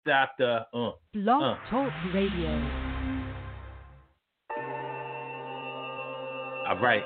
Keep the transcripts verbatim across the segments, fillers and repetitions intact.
Doctor. Uh, Blog uh. Talk Radio. All right.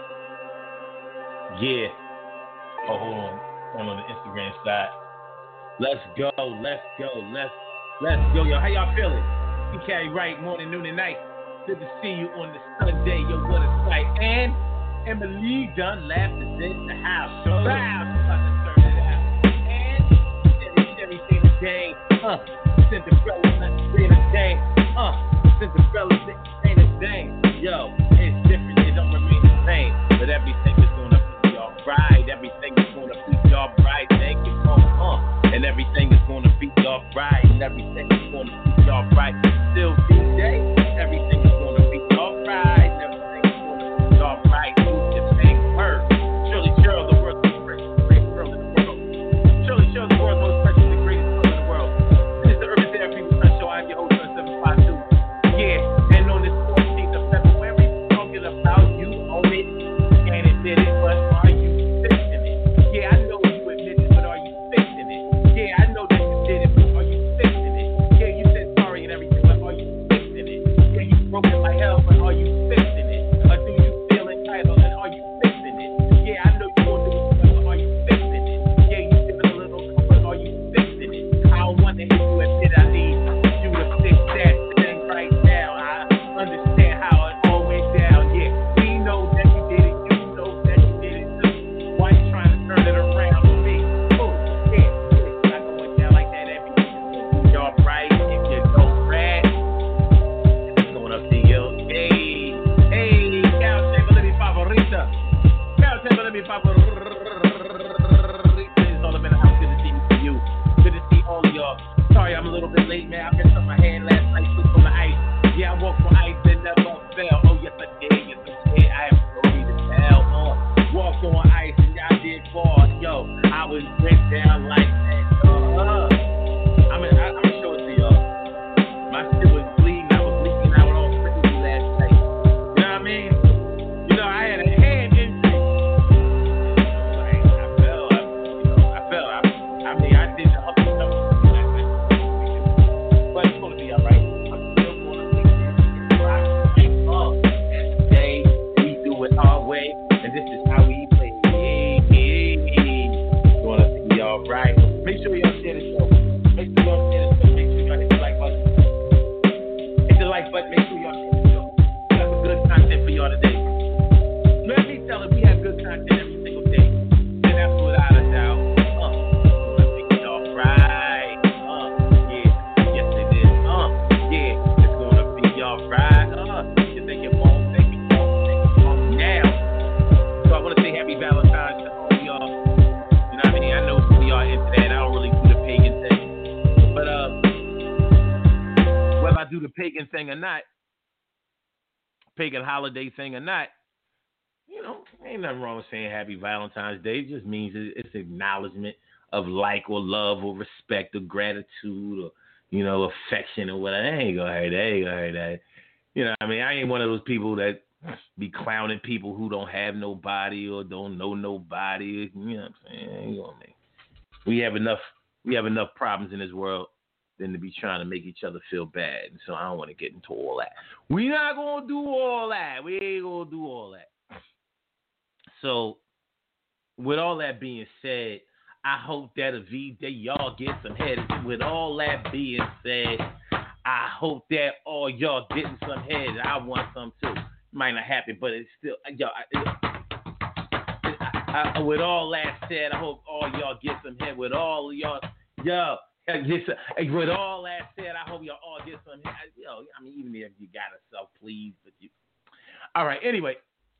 Yeah. Oh, hold on. Turn on the Instagram side. Let's go. Let's go. Let's let's go, yo. How y'all feeling? You carry right morning, noon, and night. Good to see you on the Sunday. Yo, what a sight. And Emily Dunn laughed at this the house. Wow, she's about to turn it out. And every everything today. Uh, Cinderella, nothing say the same. Uh, Cinderella, ain't a thing. Yo, it's different. It don't remain the same. But everything is gonna be alright. Everything is gonna be alright. Thank you, uh, and everything is gonna be alright. And everything is gonna be alright. Still D-Day, everything is gonna be alright. Everything is gonna be alright. Do your thing, word. Shirley Cheryl, the world's most precious, greatest girl in the world. Shirley Cheryl, the world's most precious and greatest girl in the world. This is the Urban Therapy with Sun Show. I'm your host, Sun seven five two. Yeah, and on this fourteenth of February, talking about you own it and admit it, but are you fixing it? Yeah, I know you admit it, but are you fixing it? Yeah, I know that you did it, but are you fixing it? Yeah, you said sorry and everything, but are you fixing it? Yeah, you broke it like hell, but are you fixing it? Or do you feel entitled and are you fixing it? Yeah, I know you gonna do it, but are you fixing it? Yeah, you feeling a little cold, but are you fixing it? I don't want to hear you admit I need you to fix that thing right now. I understand how it all went down. Yeah, we know that you did it. You know that you did it too. Why you trying to turn it around for me? Oh, yeah, it's not going down like that every day. Y'all right if you don't rap. It's going up to you. Hey, hey, Cal Chamberlain, mi favorita. Cal Chamberlain, mi favorita. It's all up in the house. Good to see you. Good to see all of y'all. Sorry, I'm a little bit late, man. I messed up my hand last night, slipped on the ice. Yeah, I walked on ice and never fell. Oh, yes, I did. Yes, I did. I have a story to tell. Uh, walked on ice and I did fall. Yo, I was went down like that. Uh, I'm gonna I'm gonna show it to y'all. My shit was bleeding. I was leaking out all crazy last night. You know what I mean? You know, I had a hand injury. Like, I fell. I, you know, I fell. I, I mean, I did the up and down. But it's gonna be alright. I'm still gonna fix it. Rock and up. And today we do it our way, and this is how we play. It's gonna be alright. Make sure y'all share the show. Make sure y'all share the show. Make sure y'all hit the like button. Hit the like button. Make sure y'all share the show. We got some good content for y'all today. Let me tell it, we have good content every single day. And that's without a doubt. Uh, it's gonna be alright. Uh, yeah, yes it is. Uh, yeah, it's gonna be alright. Uh, you think it won't, think it won't, think it won't now. So I wanna say happy Valentine's to all y'all. You know what I mean? I know some of y'all into that. I don't really do the pagan thing. But uh, whether I do the pagan thing or not, pagan holiday thing or not, you know, ain't nothing wrong with saying happy Valentine's Day. It just means it- it's acknowledgement of like or love or respect or gratitude or, you know, affection or whatever. I ain't gonna hurt that. I ain't gonna hurt that. You know what I mean? I ain't one of those people that be clowning people who don't have nobody or don't know nobody. You know what I'm saying? I ain't gonna make. We have enough we have enough problems in this world than to be trying to make each other feel bad. And so I don't want to get into all that. We not gonna do all that. We ain't gonna do all that. So, with all that being said, I hope that a V that y'all get some head. With all that being said, I hope that all y'all getting some head. I want some too. Might not happen, but it's still yo. I, I, I, with all that said, I hope all y'all get some head. With all y'all, yo, get some, with all that said, I hope y'all all get some head. Yo, I mean, even if you got a self, please, but you. All right. Anyway.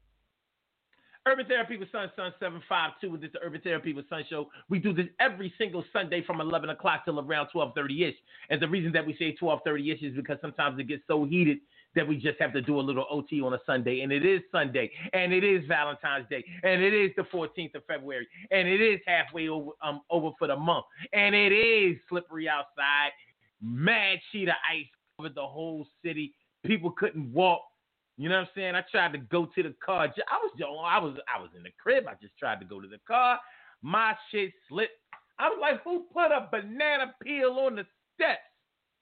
Urban Therapy with Sun, Sun seven five two. This is the Urban Therapy with Sun show. We do this every single Sunday from eleven o'clock till around twelve thirty-ish. And the reason that we say twelve thirty-ish is because sometimes it gets so heated that we just have to do a little O T on a Sunday. And it is Sunday. And it is Valentine's Day. And it is the fourteenth of February. And it is halfway over, um, over for the month. And it is slippery outside. Mad sheet of ice over the whole city. People couldn't walk. You know what I'm saying? I tried to go to the car. I was I was I was in the crib. I just tried to go to the car. My shit slipped. I was like, who put a banana peel on the steps?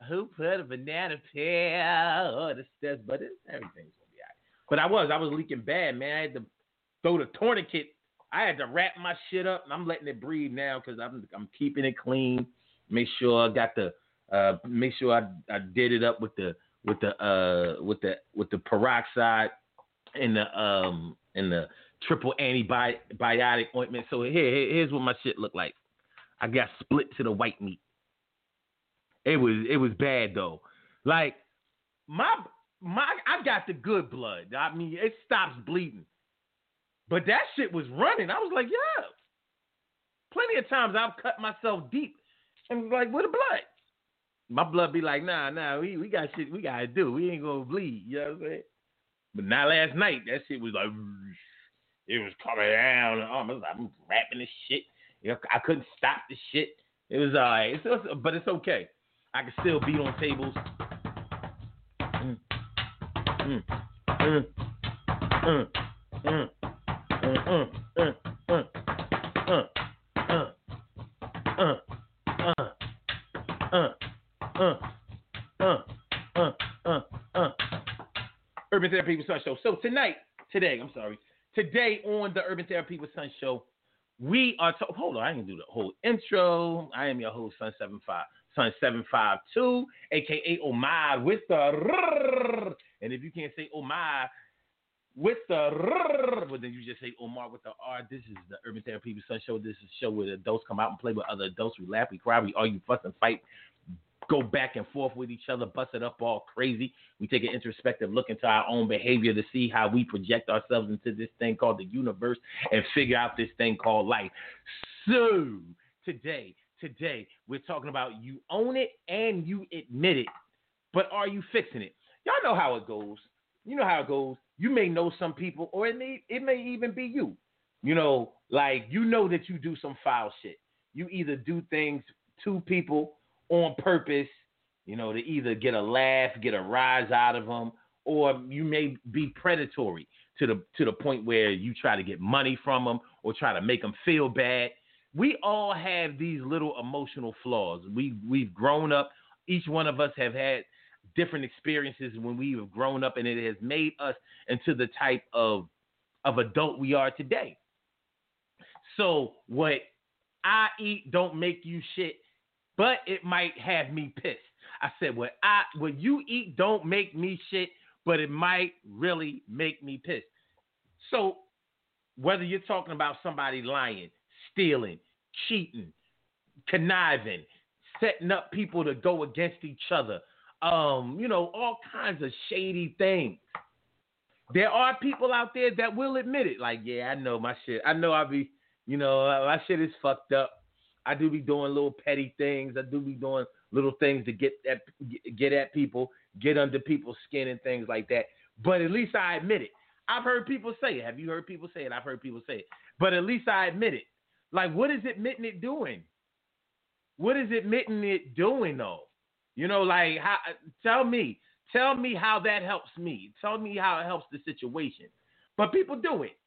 who put a banana peel on the steps, but it, everything's gonna be alright. But I was, I was leaking bad, man. I had to throw the tourniquet. I had to wrap my shit up, and I'm letting it breathe now because I'm, I'm keeping it clean. Make sure I got the, uh, make sure I, I did it up with the, with the, uh, with the, with the peroxide and the, um, and the triple antibiotic ointment. So here, here's what my shit looked like. I got split to the white meat. It was it was bad though. Like my my I got the good blood. I mean, it stops bleeding. But that shit was running. I was like, yeah. Plenty of times I've cut myself deep and like, where the blood? My blood be like, nah, nah, we, we got shit we gotta do. We ain't gonna bleed. You know what I'm saying? But not last night. That shit was like, it was coming down. I'm rapping this shit. You know, I couldn't stop the shit. It was all right. It's, it's, but it's okay. I can still beat on tables. Mm. Mm. Mm. Mm. Mm. Mm. Mm. Mm. Mm. Uh. Uh. Uh. Uh. Uh. Uh. Uh. Uh. Uh. Urban Therapy with Sun Show. So tonight, today, I'm sorry, today on the Urban Therapy with Sun Show, we are to- hold on, I can do the whole intro. I am your host, Sun seven five, Sun seven five two, aka Omar with the rrrr. And if you can't say Omar with the rrrr, well then you just say Omar with the R. This is the Urban Therapy with Sun Show. This is a show where adults come out and play with other adults. We laugh, we cry, we argue, fuss, and fight. Go back and forth with each other, bust it up all crazy. We take an introspective look into our own behavior to see how we project ourselves into this thing called the universe and figure out this thing called life. So today, today, we're talking about you own it and you admit it, but are you fixing it? Y'all know how it goes. You know how it goes. You may know some people, or it may, it may even be you. You know, like you know that you do some foul shit. You either do things to people on purpose, you know, to either get a laugh, get a rise out of them, or you may be predatory to the to the point where you try to get money from them or try to make them feel bad. We all have these little emotional flaws. We we've grown up. Each one of us have had different experiences when we have grown up, and it has made us into the type of of adult we are today. So what I eat don't make you shit, but it might have me pissed. I said, what I what you eat don't make me shit, but it might really make me pissed. So whether you're talking about somebody lying, stealing, cheating, conniving, setting up people to go against each other, um, you know, all kinds of shady things. There are people out there that will admit it. Like, yeah, I know my shit. I know I be, you know, my shit is fucked up. I do be doing little petty things. I do be doing little things to get at get at people, get under people's skin and things like that. But at least I admit it. I've heard people say it. Have you heard people say it? I've heard people say it. But at least I admit it. Like, what is admitting it doing? What is admitting it doing, though? You know, like, how, tell me. Tell me how that helps me. Tell me how it helps the situation. But people do it.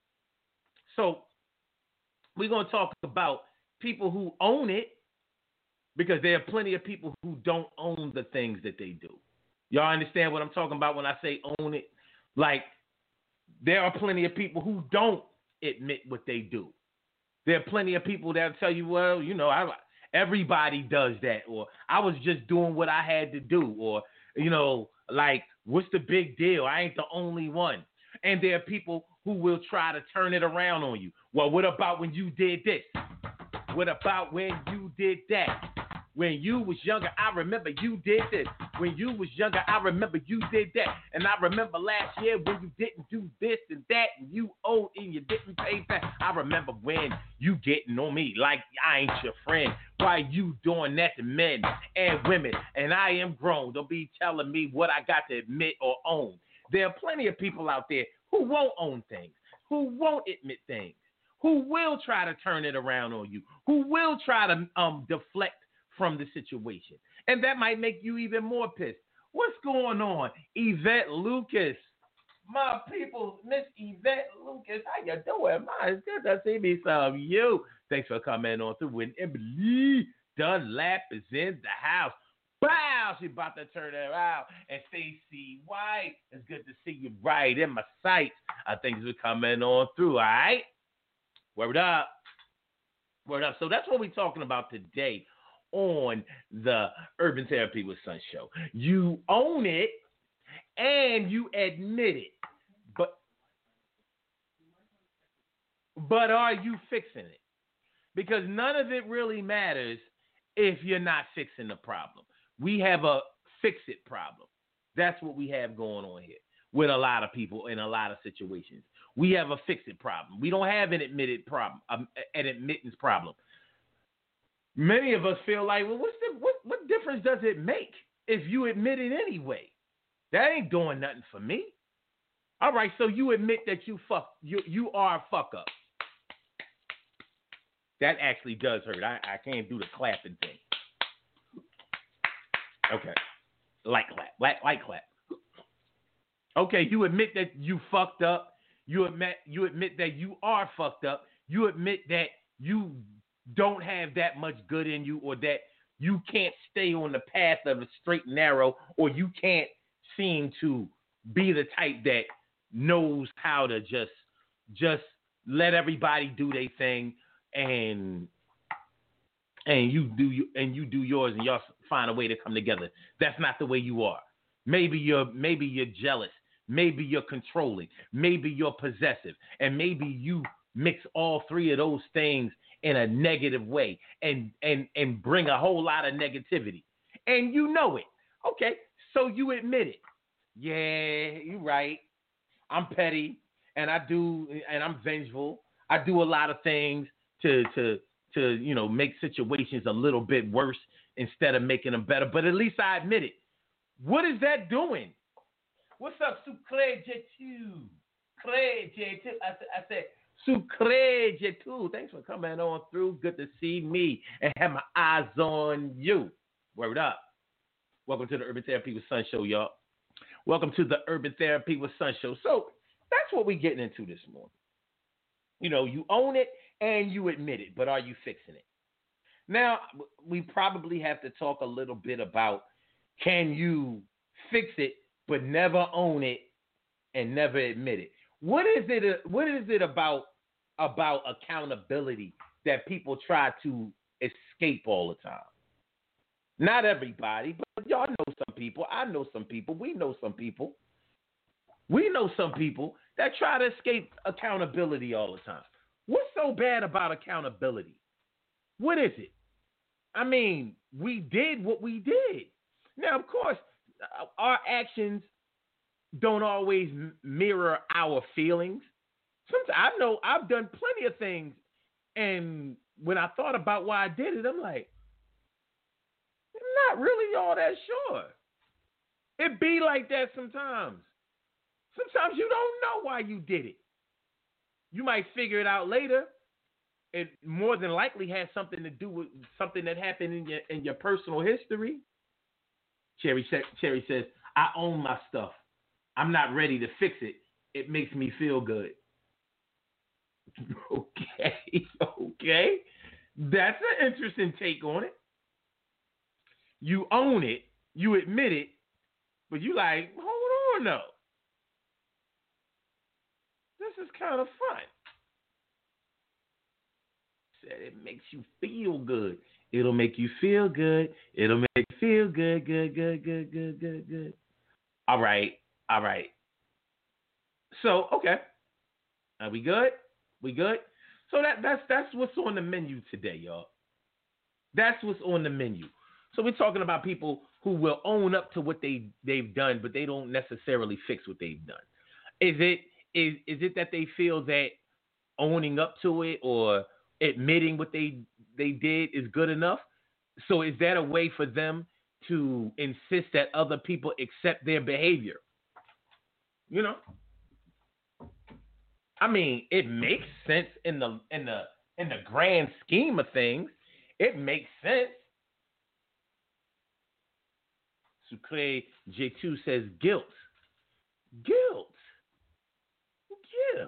So we're going to talk about people who own it, because there are plenty of people who don't own the things that they do. Y'all understand what I'm talking about when I say own it? Like, there are plenty of people who don't admit what they do. There are plenty of people that tell you, well, you know, I, everybody does that, or I was just doing what I had to do, or, you know, like, what's the big deal? I ain't the only one. And there are people who will try to turn it around on you. Well, what about when you did this? What about when you did that? When you was younger, I remember you did this. When you was younger, I remember you did that. And I remember last year when you didn't do this and that, and you owed and you didn't pay back. I remember when you getting on me like I ain't your friend. Why you doing that to men and women? And I am grown. Don't be telling me what I got to admit or own. There are plenty of people out there who won't own things, who won't admit things, who will try to turn it around on you, who will try to um deflect from the situation. And that might make you even more pissed. What's going on, Yvette Lucas? My people, Miss Yvette Lucas, how you doing? My, it's good to see me some you. Thanks for coming on through. When Emily Dunlap is in the house. Wow, she about to turn it around. And Stacey White, it's good to see you right in my sights. I think we're coming on through, all right? Word up. Word up. So that's what we're talking about today on the Urban Therapy with Sun show. You own it and you admit it. But but are you fixing it? Because none of it really matters if you're not fixing the problem. We have a fix-it problem. That's what we have going on here with a lot of people in a lot of situations. We have a fix-it problem. We don't have an admitted problem, um, an admittance problem. Many of us feel like, well, what's the what, what difference does it make if you admit it anyway? That ain't doing nothing for me. All right, so you admit that you fuck you you are a fuck up. That actually does hurt. I, I can't do the clapping thing. Okay. Like clap. Like, like clap. Okay, you admit that you fucked up. You admit you admit that you are fucked up. You admit that you don't have that much good in you, or that you can't stay on the path of the straight and narrow, or you can't seem to be the type that knows how to just just let everybody do their thing, and and you do you and you do yours, and y'all find a way to come together. That's not the way you are. Maybe you're maybe you're jealous. Maybe you're controlling. Maybe you're possessive, and maybe you mix all three of those things in a negative way, and and and bring a whole lot of negativity, and you know it. Okay, so you admit it. Yeah, you're right. I'm petty, and I do, and I'm vengeful. I do a lot of things to to to you know make situations a little bit worse instead of making them better. But at least I admit it. What is that doing? What's up, Sucre J two? Sucre J two. I, I said, Sucre J two. Thanks for coming on through. Good to see me and have my eyes on you. Word up. Welcome to the Urban Therapy with Sun show, y'all. Welcome to the Urban Therapy with Sun show. So that's what we're getting into this morning. You know, you own it and you admit it, but are you fixing it? Now, we probably have to talk a little bit about, can you fix it but never own it and never admit it? What is it? What is it about about accountability that people try to escape all the time? Not everybody, but y'all know some people. I know some people. We know some people. We know some people that try to escape accountability all the time. What's so bad about accountability? What is it? I mean, we did what we did. Now, of course, our actions don't always mirror our feelings. Sometimes I know I've done plenty of things, and when I thought about why I did it, I'm like, I'm not really all that sure. It be like that sometimes. Sometimes you don't know why you did it. You might figure it out later. It more than likely has something to do with something that happened in your in your personal history. Cherry, Cherry says, I own my stuff. I'm not ready to fix it. It makes me feel good. Okay, okay. That's an interesting take on it. You own it, you admit it, but you like, hold on though. This is kind of fun. Said it makes you feel good. It'll make you feel good. It'll make you feel good, good, good, good, good, good, good. All right, all right. So, okay. Are we good? We good? So that that's that's what's on the menu today, y'all. That's what's on the menu. So we're talking about people who will own up to what they they've done, but they don't necessarily fix what they've done. Is it is is it that they feel that owning up to it or admitting what they they did is good enough? So is that a way for them to insist that other people accept their behavior? You know, I mean, it makes sense in the in the in the grand scheme of things. It makes sense. Sucre J two says guilt. Guilt. Guilt.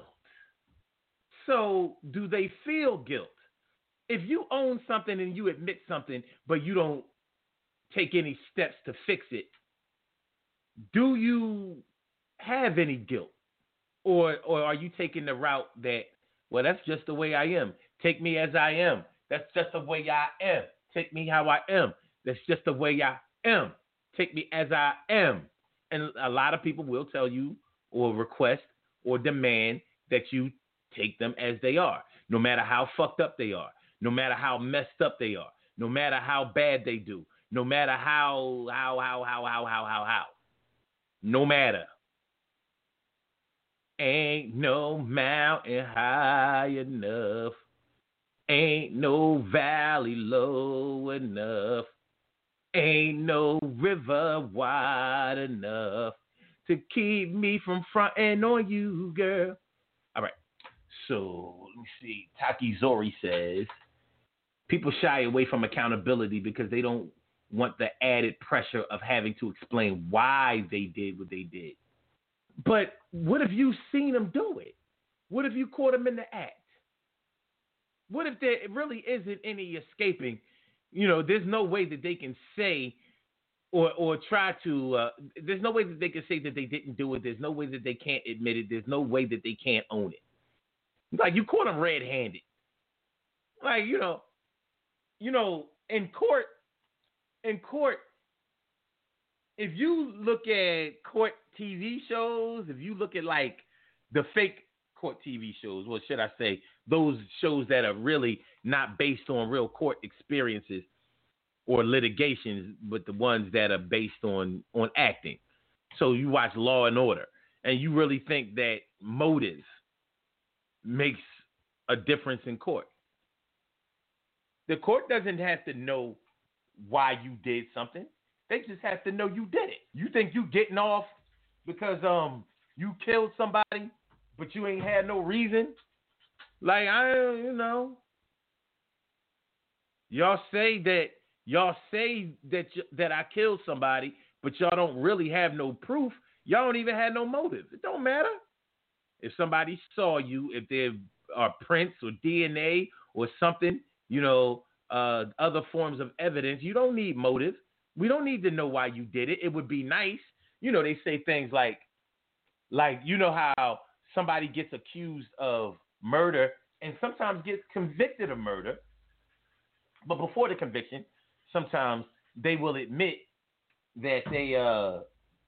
So do they feel guilt? If you own something and you admit something, but you don't take any steps to fix it, do you have any guilt? Or or are you taking the route that, well, that's just the way I am. Take me as I am. That's just the way I am. Take me how I am. That's just the way I am. Take me as I am. And a lot of people will tell you or request or demand that you take them as they are, no matter how fucked up they are, no matter how messed up they are, no matter how bad they do, no matter how, how, how, how, how, how, how, how. No matter. Ain't no mountain high enough. Ain't no valley low enough. Ain't no river wide enough to keep me from fronting on you, girl. All right. So let me see. Taki Zori says, people shy away from accountability because they don't want the added pressure of having to explain why they did what they did. But what if you've seen them do it? What if you caught them in the act? What if there really isn't any escaping? You know, there's no way that they can say or or try to, uh, there's no way that they can say that they didn't do it. There's no way that they can't admit it. There's no way that they can't own it. Like, you caught them red-handed. Like, you know, you know, in court, in court, if you look at court T V shows, if you look at like the fake court T V shows, what should I say, those shows that are really not based on real court experiences or litigations, but the ones that are based on, on acting. So you watch Law and Order, and you really think that motive makes a difference in court. The court doesn't have to know why you did something. They just have to know you did it. You think you getting off because um you killed somebody, but you ain't had no reason? Like, I, you know, y'all say that y'all say that y- that I killed somebody, but y'all don't really have no proof. Y'all don't even have no motive. It don't matter if somebody saw you, if there are prints or D N A or something, you know, uh, other forms of evidence. You don't need motive. We don't need to know why you did it. It would be nice. You know, they say things like, like, you know how somebody gets accused of murder and sometimes gets convicted of murder, but before the conviction, sometimes they will admit that they uh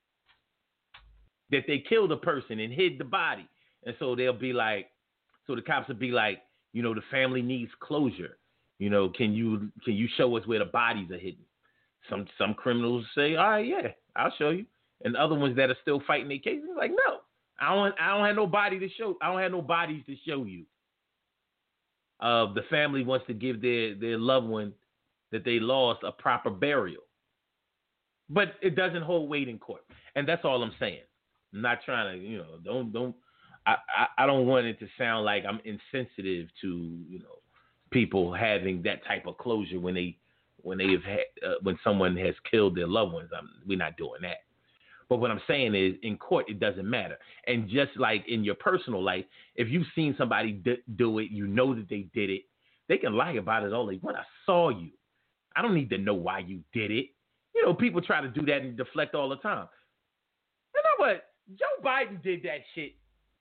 that they killed a person and hid the body. And so they'll be like, so the cops will be like, you know, the family needs closure. You know, can you can you show us where the bodies are hidden? Some some criminals say, all right, yeah, I'll show you. And other ones that are still fighting their case, like, no, I don't I don't have no body to show. I don't have no bodies to show you. Uh, the family wants to give their, their loved one that they lost a proper burial. But it doesn't hold weight in court. And that's all I'm saying. I'm not trying to, you know, don't don't I, I, I don't want it to sound like I'm insensitive to, you know, people having that type of closure when they when they've had uh, when someone has killed their loved ones. I'm, we're not doing that. But what I'm saying is, in court, it doesn't matter. And just like in your personal life, if you've seen somebody d- do it, you know that they did it, they can lie about it all they want. I saw you. I don't need to know why you did it. You know, people try to do that and deflect all the time. You know what? Joe Biden did that shit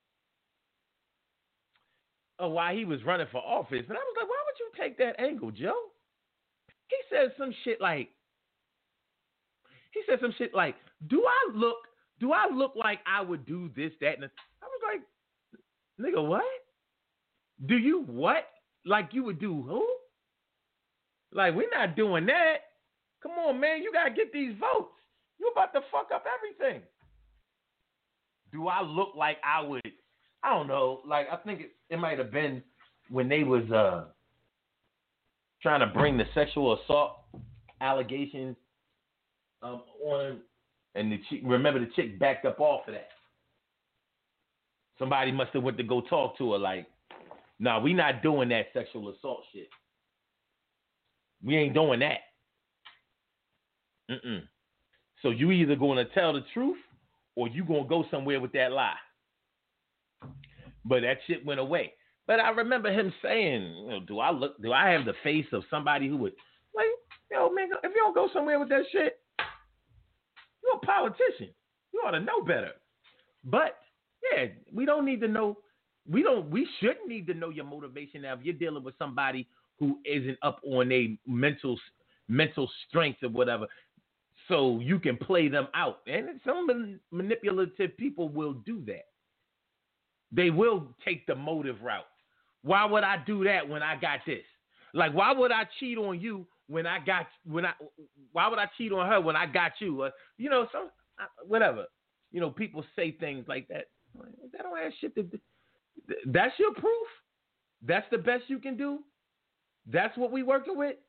uh, while he was running for office. And I was like, why would you take that angle, Joe? He said some shit like, he said some shit like, do I look, do I look like I would do this, that, and this? I was like, nigga, what? Do you what? Like you would do who? Like, we're not doing that. Come on, man, you got to get these votes. You about to fuck up everything. Do I look like I would, I don't know, like, I think it, it might have been when they was uh, trying to bring the sexual assault allegations um, on him, and the chick, remember the chick backed up off of that. Somebody must have went to go talk to her like, nah, we not doing that sexual assault shit. We ain't doing that. Mm-mm. So you either going to tell the truth or you going to go somewhere with that lie. But that shit went away. But I remember him saying, you know, do I look, do I have the face of somebody who would, like, yo, man, if you don't go somewhere with that shit, you're a politician. You ought to know better. But yeah, we don't need to know. We don't. We shouldn't need to know your motivation now. If you're dealing with somebody who isn't up on a mental mental strength or whatever, so you can play them out. And some manipulative people will do that. They will take the motive route. Why would I do that when I got this? Like, why would I cheat on you when I got when I? Why would I cheat on her when I got you? Uh, you know, some whatever. You know, people say things like that. That don't have shit to do. That's your proof. That's the best you can do. That's what we working with.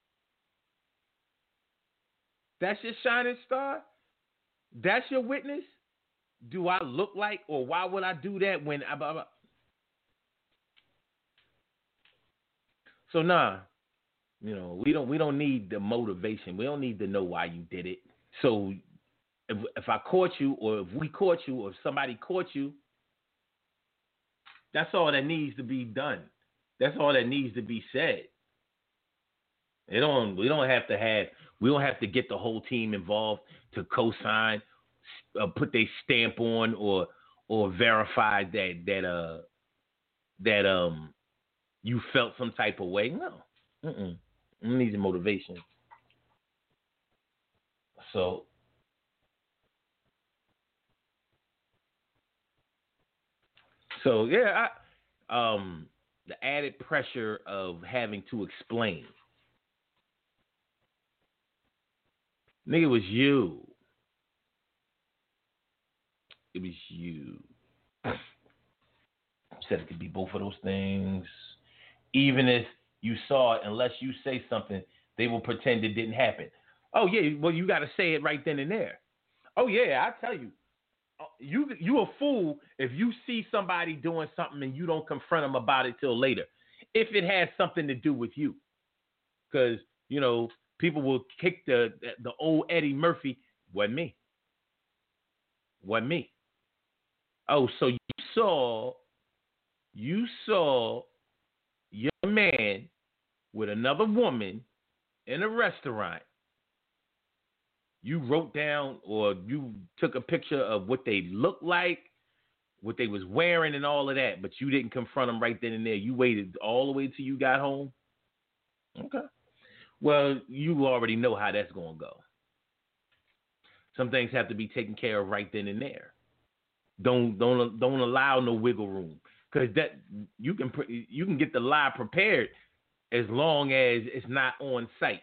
That's your shining star. That's your witness. Do I look like, or why would I do that when I? Blah, blah. So nah, you know, we don't we don't need the motivation. We don't need to know why you did it. So if if I caught you, or if we caught you, or if somebody caught you, that's all that needs to be done. That's all that needs to be said. It don't we don't have to have we don't have to get the whole team involved to co-sign, uh, put their stamp on, or or verify that that uh that um. you felt some type of way. No. Mm-mm. It needs motivation. So, so yeah, I, um, the added pressure of having to explain. Nigga, it was you. It was you. Said it could be both of those things. Even if you saw it, unless you say something, they will pretend it didn't happen. Oh yeah, well you got to say it right then and there. Oh yeah, I tell you, you you a fool if you see somebody doing something and you don't confront them about it till later, if it has something to do with you, because you know people will kick the the old Eddie Murphy. Wasn't me. Wasn't me. Oh, so you saw, you saw. your man with another woman in a restaurant. You wrote down or you took a picture of what they looked like, what they was wearing and all of that, but you didn't confront them right then and there. You waited all the way till you got home. Okay. Well, you already know how that's going to go. Some things have to be taken care of right then and there. Don't don't don't allow no wiggle room. Because that you can you can get the lie prepared as long as it's not on site.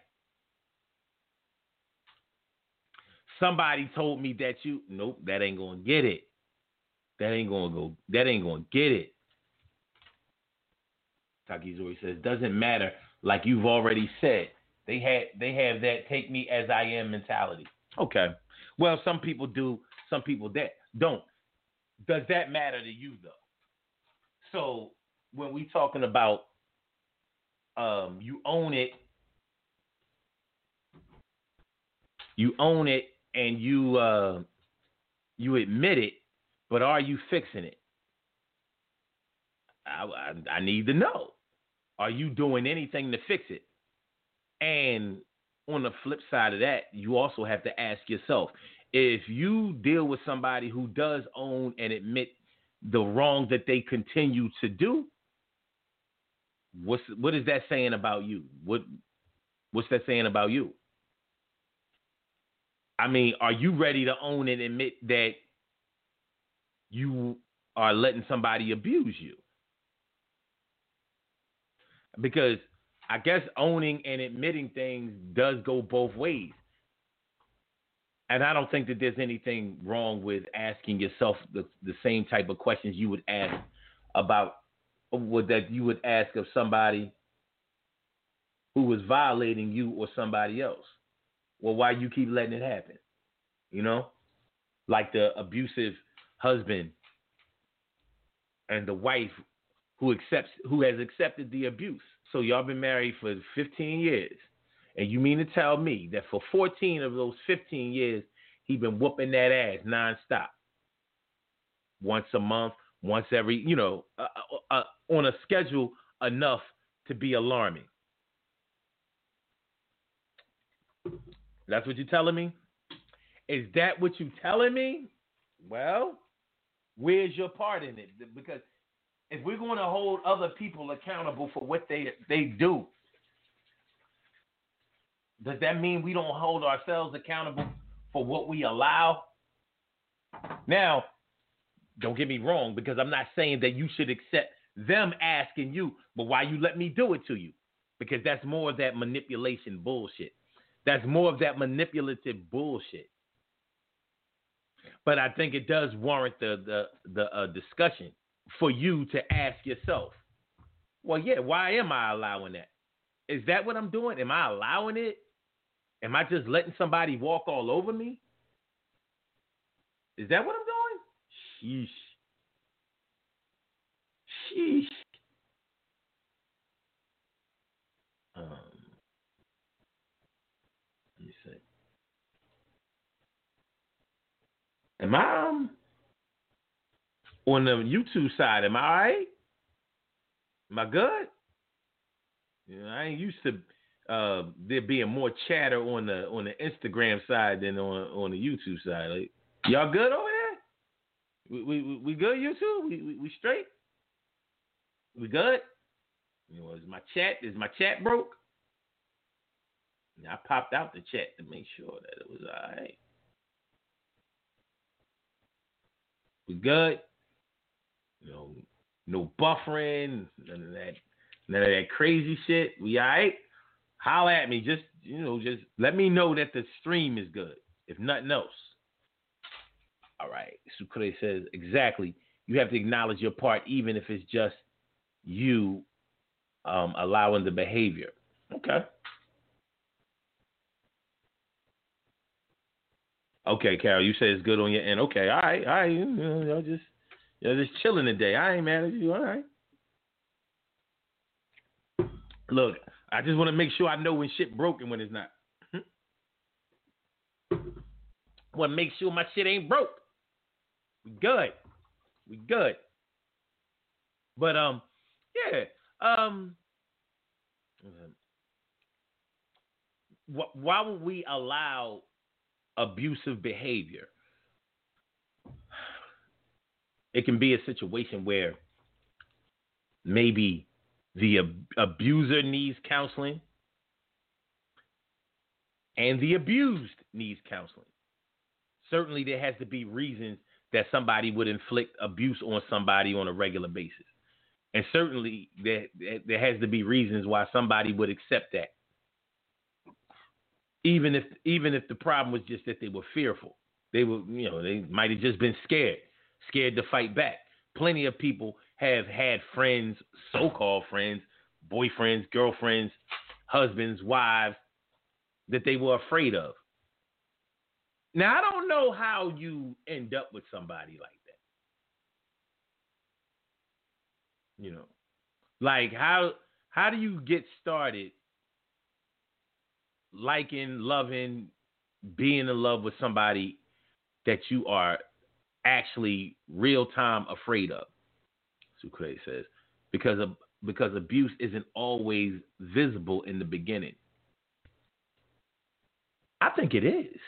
Somebody told me that you nope, that ain't gonna get it. That ain't gonna go. That ain't gonna get it. Takizori says doesn't matter. Like you've already said, they had they have that take me as I am mentality. Okay. Well, some people do. Some people that don't. Does that matter to you though? So when we talking about um, you own it, you own it, and you uh, you admit it, but are you fixing it? I, I, I need to know. Are you doing anything to fix it? And on the flip side of that, you also have to ask yourself, if you deal with somebody who does own and admit the wrong that they continue to do, what's what is that saying about you? What what's that saying about you? I mean, are you ready to own and admit that you are letting somebody abuse you? Because I guess owning and admitting things does go both ways. And I don't think that there's anything wrong with asking yourself the, the same type of questions you would ask about what that you would ask of somebody who was violating you or somebody else. Well, why you keep letting it happen? You know, like the abusive husband and the wife who accepts who has accepted the abuse. So y'all been married for fifteen years. And you mean to tell me that for fourteen of those fifteen years, he been whooping that ass nonstop? Once a month, once every, you know, uh, uh, uh, on a schedule enough to be alarming. That's what you're telling me? Is that what you're telling me? Well, where's your part in it? Because if we're going to hold other people accountable for what they they do, does that mean we don't hold ourselves accountable for what we allow? Now, don't get me wrong, because I'm not saying that you should accept them asking you, but why you let me do it to you? Because that's more of that manipulation bullshit. That's more of that manipulative bullshit. But I think it does warrant the the the uh, discussion for you to ask yourself, well, yeah, why am I allowing that? Is that what I'm doing? Am I allowing it? Am I just letting somebody walk all over me? Is that what I'm doing? Sheesh. Sheesh. Um, let me see. Am I um, on the YouTube side? Am I all right? Am I good? You know, I ain't used to uh, there being more chatter on the on the Instagram side than on on the YouTube side. Like, y'all good over there? We we we good, YouTube? We, we we straight? We good? You know, is my chat is my chat broke? And I popped out the chat to make sure that it was all right. We good? You know, no buffering, none of that, none of that crazy shit. We all right? Holla at me. Just, you know, just let me know that the stream is good, if nothing else. All right. Sukure says, exactly. You have to acknowledge your part, even if it's just you um, allowing the behavior. Okay. Okay, Carol, you say it's good on your end. Okay, all right, all right. You know, y'all just, y'all just chilling today. I ain't mad at you. All right. Look, I just want to make sure I know when shit broke and when it's not. I want to make sure my shit ain't broke. We good. We good. But um, yeah. Um, why would we allow abusive behavior? It can be a situation where maybe the ab- abuser needs counseling and the abused needs counseling. Certainly there has to be reasons that somebody would inflict abuse on somebody on a regular basis. And certainly there, there has to be reasons why somebody would accept that. Even if even if the problem was just that they were fearful. They were, you know, they might have just been scared, scared to fight back. Plenty of people have had friends, so-called friends, boyfriends, girlfriends, husbands, wives, that they were afraid of. Now, I don't know how you end up with somebody like that. You know, like how how do you get started liking, loving, being in love with somebody that you are actually real time afraid of? Sucre says, because of, because abuse isn't always visible in the beginning. I think it is.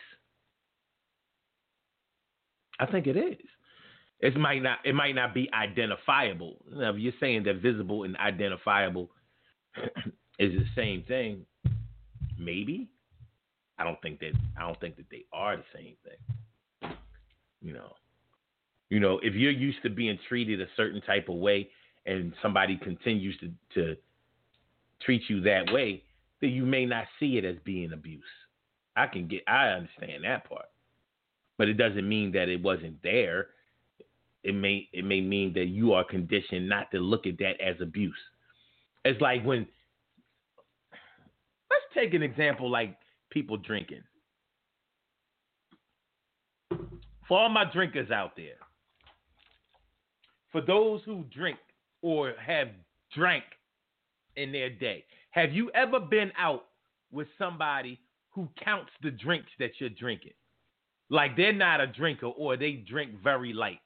I think it is. It might not. It might not be identifiable. Now, if you're saying that visible and identifiable is the same thing, maybe. I don't think that. I don't think that they are the same thing. You know. You know, if you're used to being treated a certain type of way, and somebody continues to to treat you that way, then you may not see it as being abuse. I can get. I understand that part, but it doesn't mean that it wasn't there. It may it may mean that you are conditioned not to look at that as abuse. It's like when, let's take an example like people drinking. For all my drinkers out there, for those who drink or have drank in their day, have you ever been out with somebody who counts the drinks that you're drinking? Like they're not a drinker or they drink very light.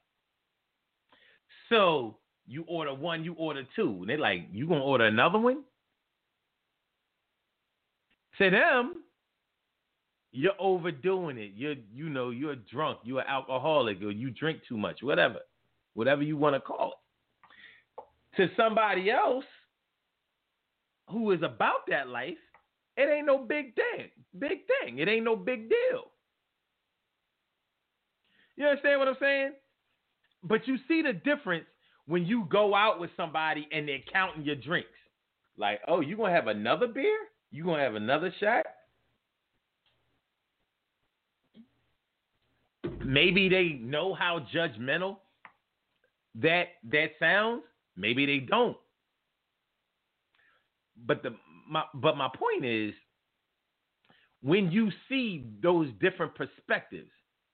So you order one, you order two. And they're like, you gonna order another one? To them, You're overdoing it. You're, you know, you're drunk. You're an alcoholic, or you drink too much. Whatever, whatever you want to call it. To somebody else who is about that life, it ain't no big thing. Big thing. It ain't no big deal. You understand what I'm saying? But you see the difference when you go out with somebody and they're counting your drinks. Like, oh, you gonna have another beer? You gonna have another shot? Maybe they know how judgmental that that sounds. Maybe they don't. But the my but my point is, when you see those different perspectives,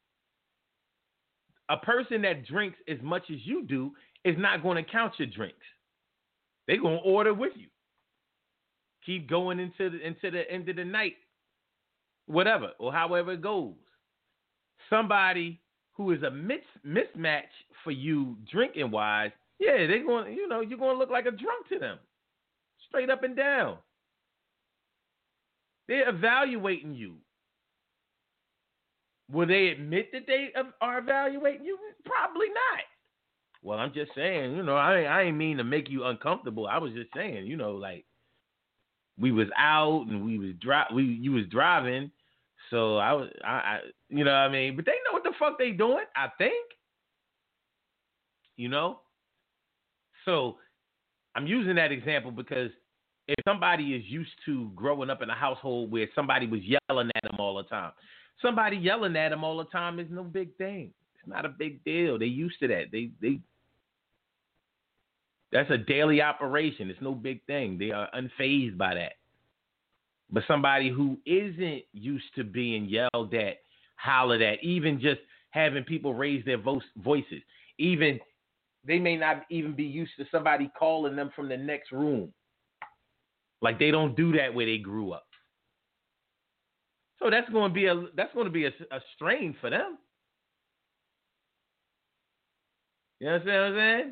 a person that drinks as much as you do is not going to count your drinks. They're going to order with you. Keep going into the, into the end of the night, whatever, or however it goes. Somebody who is a mis- mismatch for you drinking wise, yeah, they're going, you know, you're going to look like a drunk to them, straight up and down. They're evaluating you. Will they admit that they are evaluating you? Probably not. Well, I'm just saying, you know, I I ain't mean to make you uncomfortable. I was just saying, you know, like we was out and we was dri- we you was driving, so I was I, I you know what I mean. But they know what the fuck they doing, I think. You know, so I'm using that example because if somebody is used to growing up in a household where somebody was yelling at them all the time. Somebody yelling at them all the time is no big thing. It's not a big deal. They used to that. They they that's a daily operation. It's no big thing. They are unfazed by that. But somebody who isn't used to being yelled at, hollered at, even just having people raise their vo- voices, even they may not even be used to somebody calling them from the next room. Like they don't do that where they grew up. So that's going to be a that's going to be a, a strain for them. You understand what I'm saying?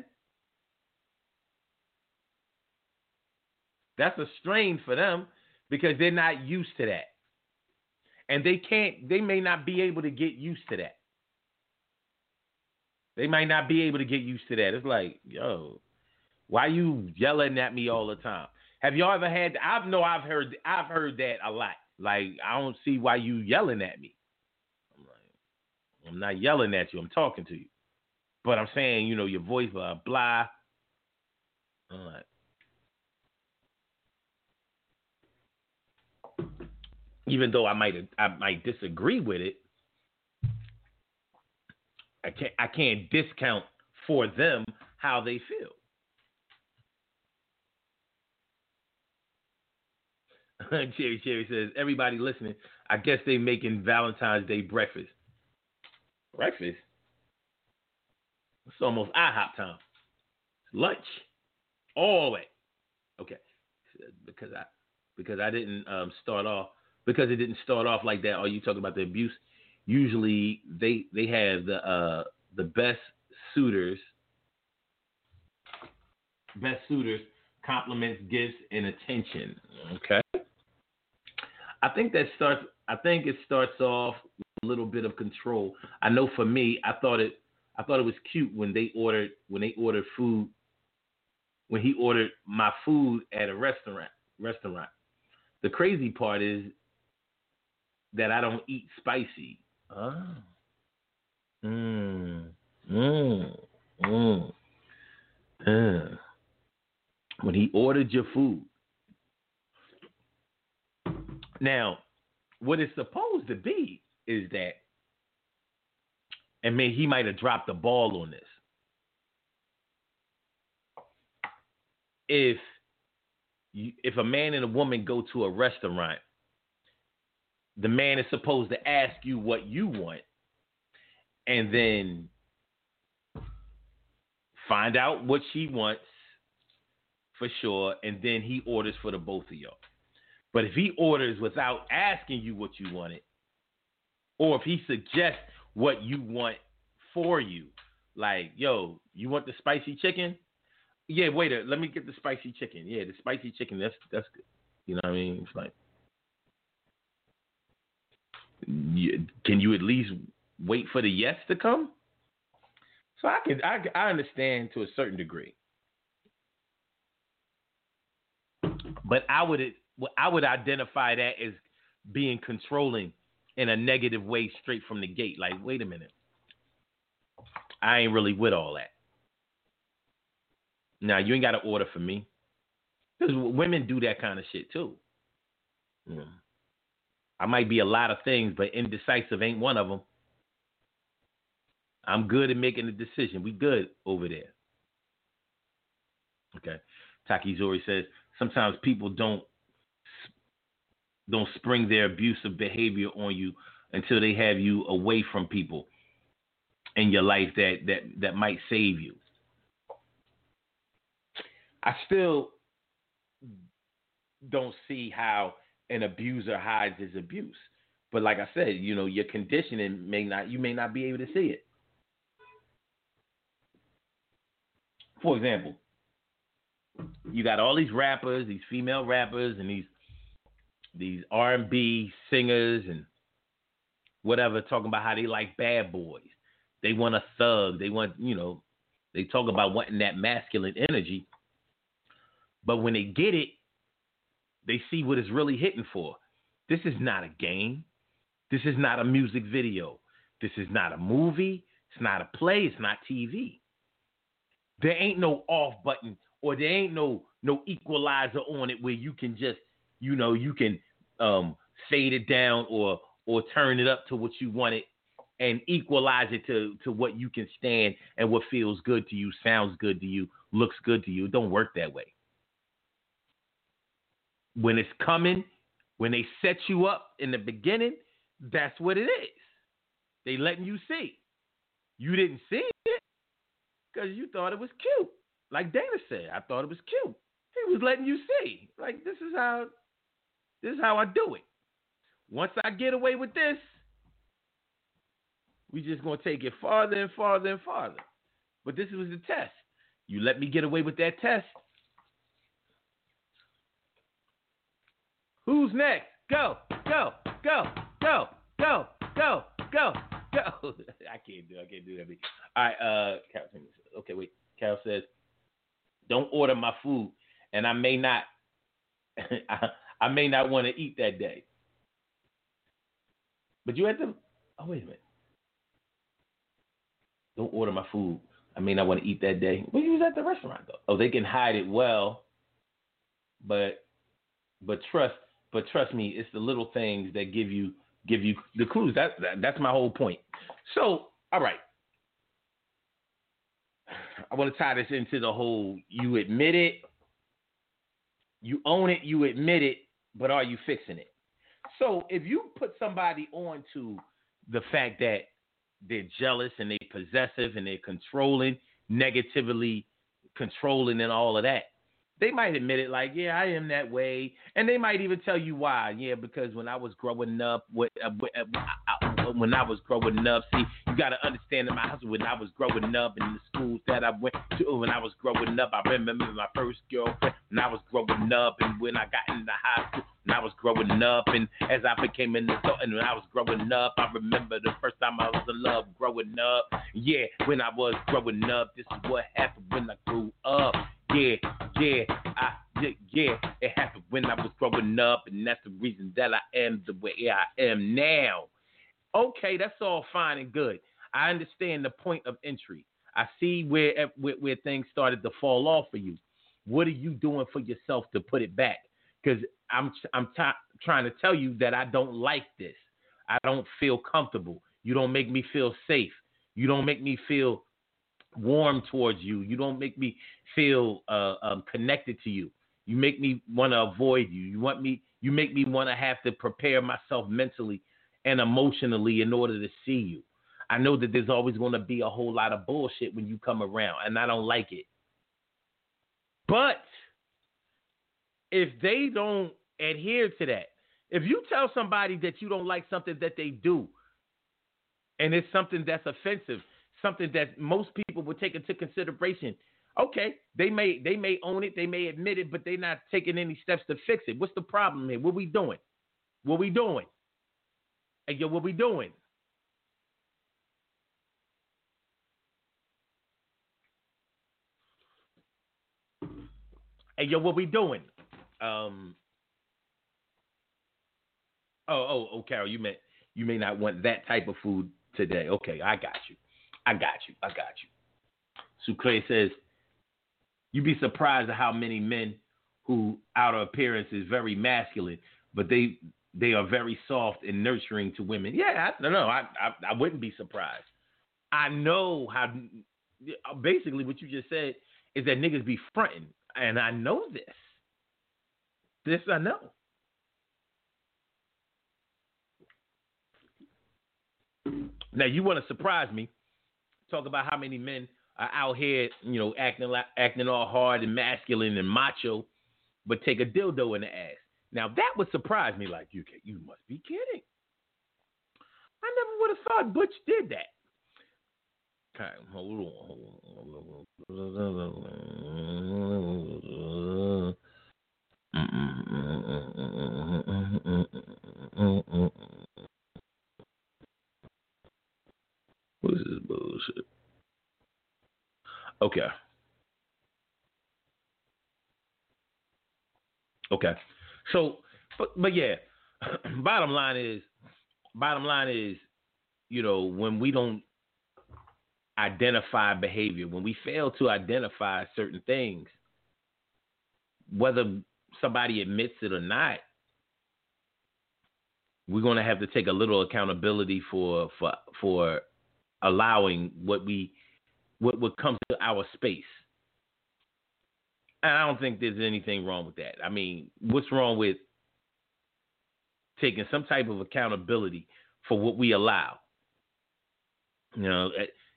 That's a strain for them because they're not used to that, and they can't. They may not be able to get used to that. They might not be able to get used to that. It's like, yo, why you yelling at me all the time? Have y'all ever had? I know I've heard. I've heard that a lot. Like, I don't see why you yelling at me. I'm like, I'm not yelling at you. I'm talking to you. But I'm saying, you know, your voice, blah, blah. I'm like, even though I might, I might disagree with it, I can't, I can't discount for them how they feel. Cherry Cherry says, everybody listening, I guess they making Valentine's Day breakfast. Breakfast? It's almost IHOP time. Lunch. All the way. Okay. Because I because I didn't um, start off because it didn't start off like that. Are you talking about the abuse? Usually they they have the uh, the best suitors best suitors compliments, gifts, and attention. Okay. I think that starts. I think it starts off with a little bit of control. I know for me, I thought it. I thought it was cute when they ordered when they ordered food. When he ordered my food at a restaurant. Restaurant. The crazy part is that I don't eat spicy. Oh. Mmm. Mmm. Mmm. Uh. When he ordered your food. Now, what it's supposed to be is that, and maybe he might have dropped the ball on this. If you, if a man and a woman go to a restaurant, the man is supposed to ask you what you want, and then find out what she wants for sure, and then he orders for the both of y'all. But if he orders without asking you what you wanted, or if he suggests what you want for you, like, yo, you want the spicy chicken? Yeah, wait a let me get the spicy chicken. Yeah, the spicy chicken, that's that's good. You know what I mean? It's like, You, can you at least wait for the yes to come? So I can I, I understand to a certain degree, but I would I would identify that as being controlling in a negative way straight from the gate. Like, wait a minute, I ain't really with all that. Now you ain't got to order for me, because women do that kind of shit too. Yeah. I might be a lot of things, but indecisive ain't one of them. I'm good at making a decision. We good over there. Okay. Taki Zori says, sometimes people don't don't spring their abusive behavior on you until they have you away from people in your life that that, that might save you. I still don't see how an abuser hides his abuse. But like I said, you know, your conditioning may not, you may not be able to see it. For example, you got all these rappers, these female rappers, and these these R and B singers and whatever, talking about how they like bad boys. They want a thug. They want, you know, they talk about wanting that masculine energy. But when they get it, they see what it's really hitting for. This is not a game. This is not a music video. This is not a movie. It's not a play. It's not T V. There ain't no off button, or there ain't no no equalizer on it where you can just, you know, you can um, fade it down or or turn it up to what you want it and equalize it to, to what you can stand and what feels good to you, sounds good to you, looks good to you. It don't work that way. When it's coming, when they set you up in the beginning, that's what it is. They letting you see. You didn't see it because you thought it was cute. Like Dana said, I thought it was cute. He was letting you see. Like, this is how this is how I do it. Once I get away with this, we just gonna take it farther and farther and farther. But this was the test. You let me get away with that test. Who's next? Go, go, go, go, go, go, go, go. I can't do I can't do that. All right, uh, Carol, okay, wait. Carol says, don't order my food, and I may not I, I may not want to eat that day. But you had to, oh, wait a minute. Don't order my food. I may not want to eat that day. Well, you was at the restaurant, though. Oh, they can hide it well, but but trust but trust me, it's the little things that give you give you the clues. That, that that's my whole point. So, all right. I want to tie this into the whole, you admit it, you own it, you admit it, but are you fixing it? So if you put somebody on to the fact that they're jealous and they're possessive and they're controlling, negatively controlling and all of that, they might admit it like, yeah, I am that way. And they might even tell you why. Yeah, because when I was growing up, when I was growing up, see, you got to understand that my husband, when I was growing up in the schools that I went to, when I was growing up, I remember my first girlfriend when I was growing up, and when I got into high school, when I was growing up, and as I became an adult, and when I was growing up, I remember the first time I was in love growing up. Yeah, when I was growing up, this is what happened when I grew up. Yeah, yeah, I, yeah, yeah, it happened when I was growing up, and that's the reason that I am the way I am now. Okay, that's all fine and good. I understand the point of entry. I see where where, where things started to fall off for you. What are you doing for yourself to put it back? Because I'm I'm t- trying to tell you that I don't like this. I don't feel comfortable. You don't make me feel safe. You don't make me feel warm towards you. You don't make me feel uh, um, connected to you. You make me want to avoid you. You want me. You make me want to have to prepare myself mentally and emotionally in order to see you. I know that there's always going to be a whole lot of bullshit when you come around, and I don't like it. But if they don't adhere to that, if you tell somebody that you don't like something that they do, and it's something that's offensive, something that most people would take into consideration, okay, they may they may own it, they may admit it, but they're not taking any steps to fix it. What's the problem here? What we doing? What we doing? Hey, yo, what we doing? Hey, yo, what we doing? Um. Oh, oh, oh, Carol, you may you may not want that type of food today. Okay, I got you. I got you. I got you. Sucre says, you'd be surprised at how many men who outer appearance is very masculine, but they they are very soft and nurturing to women. Yeah, I, no, no, I, I I wouldn't be surprised. I know how. Basically, what you just said is that niggas be fronting, and I know this. This I know. Now you want to surprise me? Talk about how many men are out here, you know, acting like acting all hard and masculine and macho, but take a dildo in the ass. Now that would surprise me. Like you, you must be kidding. I never would have thought Butch did that. Okay, hold on. What is this bullshit? Okay. Okay. So, but but yeah, bottom line is, bottom line is, you know, when we don't identify behavior, when we fail to identify certain things, whether somebody admits it or not, we're going to have to take a little accountability for for for allowing what we what what comes to our space. And I don't think there's anything wrong with that. I mean, what's wrong with taking some type of accountability for what we allow? You know,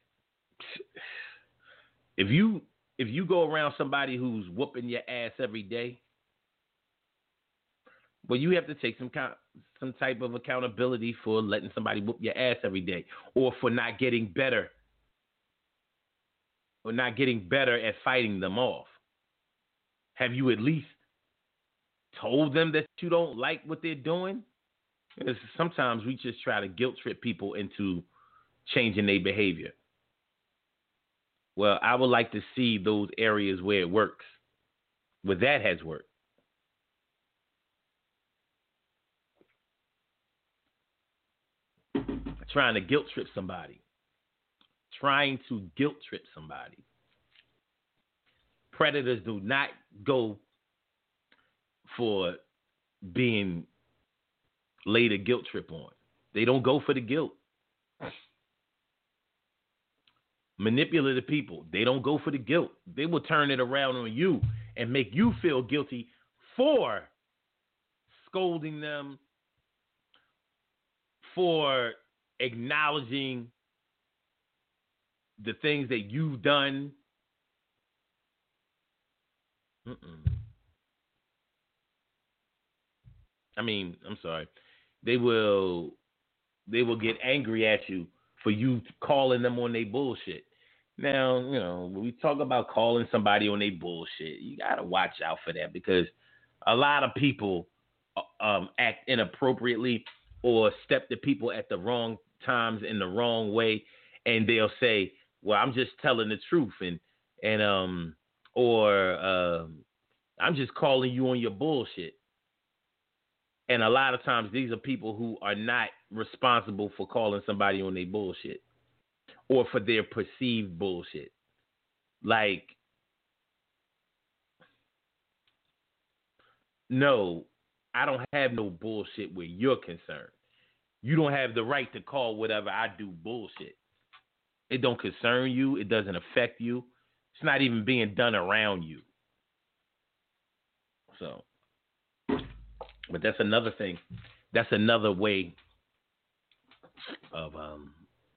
if you if you go around somebody who's whooping your ass every day, well, you have to take some kind, some type of accountability for letting somebody whoop your ass every day, or for not getting better, or not getting better at fighting them off. Have you at least told them that you don't like what they're doing? Because sometimes we just try to guilt trip people into changing their behavior. Well, I would like to see those areas where it works, where that has worked. Trying to guilt trip somebody. Trying to guilt trip somebody. Predators do not go for being laid a guilt trip on. They don't go for the guilt. Manipulative people, they don't go for the guilt. They will turn it around on you and make you feel guilty for scolding them, for acknowledging the things that you've done. Mm-mm. I mean, I'm sorry. They will they will get angry at you for you calling them on their bullshit. Now, you know, when we talk about calling somebody on their bullshit, you got to watch out for that, because a lot of people um, act inappropriately or step to people at the wrong times in the wrong way, and they'll say, well, I'm just telling the truth, and and um or um, I'm just calling you on your bullshit. And a lot of times these are people who are not responsible for calling somebody on their bullshit or for their perceived bullshit. Like, no, I don't have no bullshit where you're concerned. You don't have the right to call whatever I do bullshit. It don't concern you. It doesn't affect you. It's not even being done around you. So, but that's another thing. That's another way of um,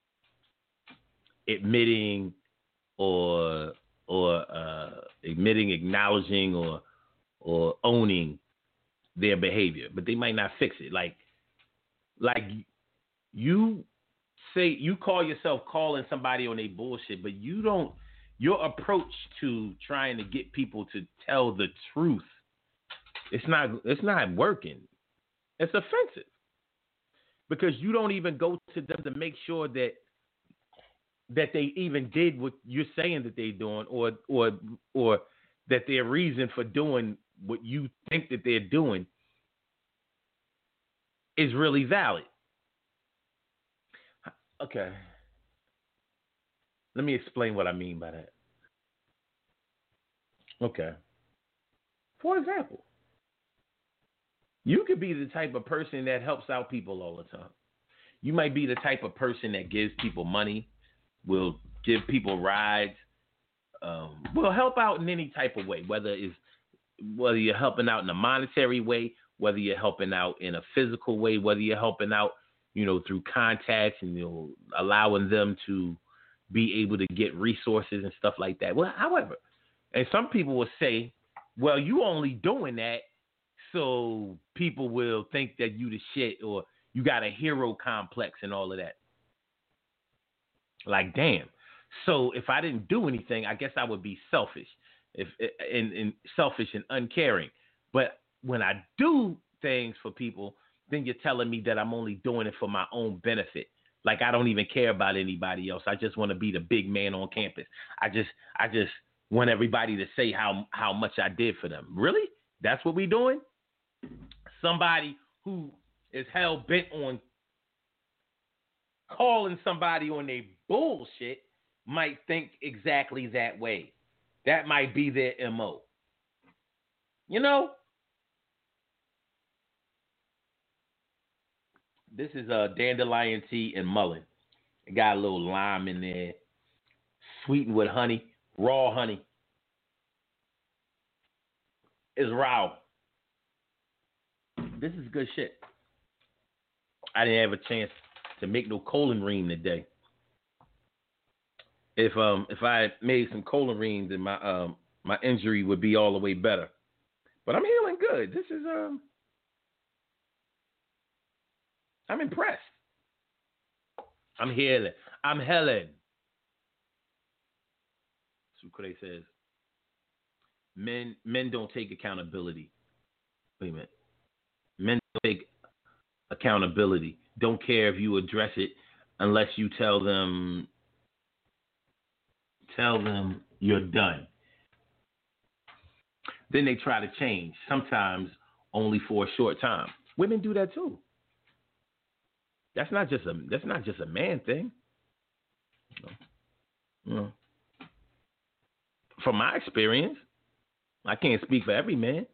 admitting or or uh, admitting, acknowledging, or or owning their behavior. But they might not fix it. Like like you say, you call yourself calling somebody on their bullshit, but you don't. Your approach to trying to get people to tell the truth, it's not it's not working. It's offensive. because you don't even go to them to make sure that that they even did what you're saying that they're doing, or or or that their reason for doing what you think that they're doing is really valid. Okay. Let me explain what I mean by that. Okay. For example, you could be the type of person that helps out people all the time. You might be the type of person that gives people money, will give people rides, um, will help out in any type of way, whether it's whether you're helping out in a monetary way, whether you're helping out in a physical way, whether you're helping out, you know, through contacts and, you know, allowing them to be able to get resources and stuff like that. Well, however, and some people will say, well, you only doing that so people will think that you the shit, or you got a hero complex and all of that. Like, damn. So if I didn't do anything, I guess I would be selfish, if and, and selfish and uncaring. But when I do things for people, then you're telling me that I'm only doing it for my own benefit. Like I don't even care about anybody else. I just want to be the big man on campus. I just I just want everybody to say how how much I did for them. Really? That's what we doing? Somebody who is hell bent on calling somebody on their bullshit might think exactly that way. That might be their M O. You know? This is a uh, dandelion tea and mullein. It got a little lime in there, sweetened with honey, raw honey. It's raw. This is good shit. I didn't have a chance to make no colonine today. If um if I had made some colonine, then my um my injury would be all the way better. But I'm healing good. This is um I'm impressed. I'm healing. I'm healing. Sucre says, men men don't take accountability. Wait a minute. Men don't take accountability. Don't care if you address it unless you tell them tell them you're done. Then they try to change, sometimes only for a short time. Women do that too. That's not just a that's not just a man thing. You know. From my experience, I can't speak for every man.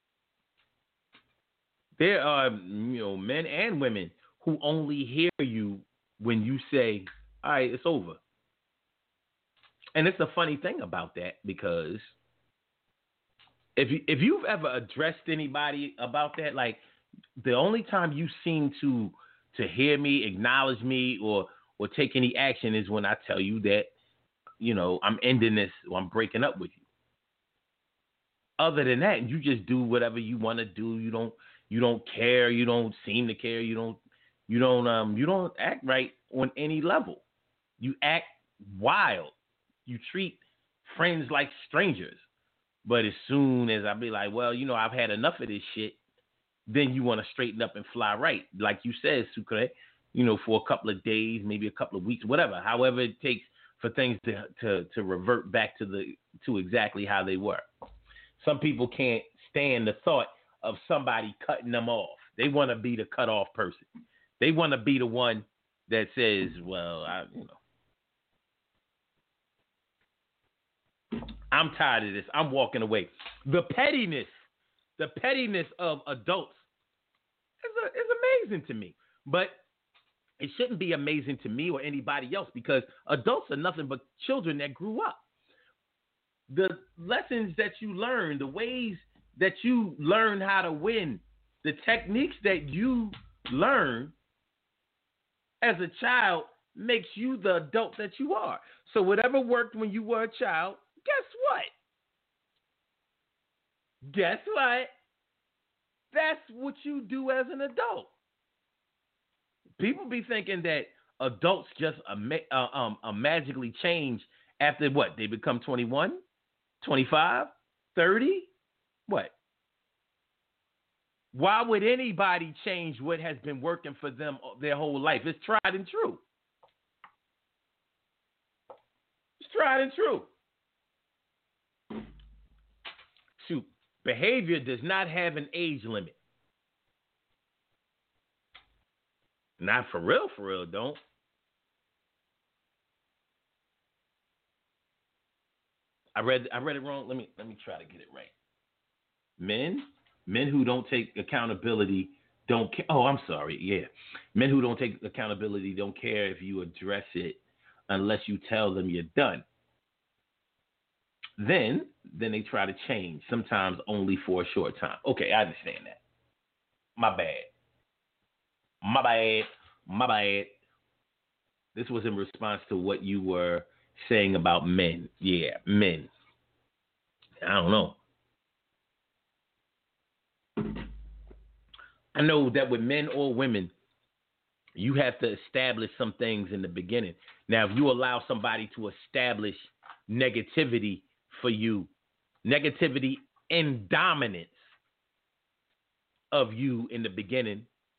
There are, you know, men and women who only hear you when you say, "All right, it's over." And it's a funny thing about that, because if you if you've ever addressed anybody about that, like the only time you seem to to hear me, acknowledge me, or or take any action is when I tell you that, you know, I'm ending this or I'm breaking up with you. Other than that, you just do whatever you want to do. You don't you don't care. You don't seem to care. You don't you don't um you don't act right on any level. You act wild. You treat friends like strangers. But as soon as I be like, well, you know, I've had enough of this shit, then you want to straighten up and fly right. Like you said, Sucre, you know, for a couple of days, maybe a couple of weeks, whatever, however it takes for things to, to, to revert back to the to exactly how they were. Some people can't stand the thought of somebody cutting them off. They want to be the cut off person. They want to be the one that says, well, I, you know, I'm tired of this. I'm walking away. The pettiness, the pettiness of adults is, a, is amazing to me. But it shouldn't be amazing to me or anybody else, because adults are nothing but children that grew up. The lessons that you learn, the ways that you learn how to win, the techniques that you learn as a child makes you the adult that you are. So whatever worked when you were a child, guess what? Guess what? That's what you do as an adult. People be thinking that adults just uh, um, uh, magically change after what? They become twenty-one, twenty-five, thirty? What? Why would anybody change what has been working for them their whole life? It's tried and true. It's tried and true. Shoot, behavior does not have an age limit. Not for real, for real, don't. I read I read it wrong. Let me let me try to get it right. Men, men who don't take accountability don't care. Oh, I'm sorry. Yeah. Men who don't take accountability don't care if you address it unless you tell them you're done. Then, then they try to change, sometimes only for a short time. Okay, I understand that. My bad. My bad. My bad. This was in response to what you were saying about men. Yeah, men. I don't know. I know that with men or women, you have to establish some things in the beginning. Now, if you allow somebody to establish negativity for you, negativity and dominance of you in the beginning,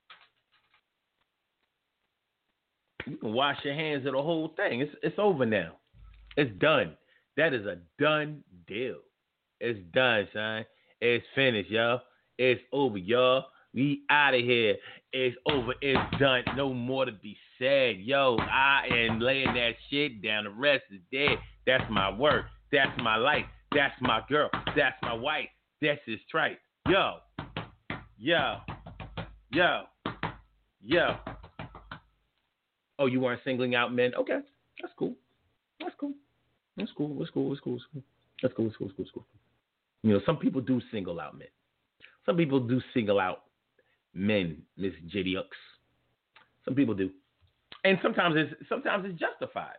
you can wash your hands of the whole thing. It's it's over now. It's done. That is a done deal. It's done, son. It's finished, y'all. It's over, y'all. We out of here. It's over. It's done. No more to be said. Yo, I am laying that shit down. The rest is dead. That's my work. That's my life. That's my girl. That's my wife. That's his trite. Yo. Yo. Yo. Yo. Oh, you weren't singling out men? Okay. That's cool. That's cool. That's cool. That's cool. That's cool. That's cool. That's cool. That's cool. That's cool. That's cool. You know, some people do single out men. Some people do single out men, Miss J X. Some people do. And sometimes it's sometimes it's justified.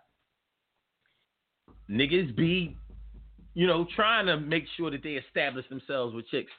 Niggas be, you know, trying to make sure that they establish themselves with chicks.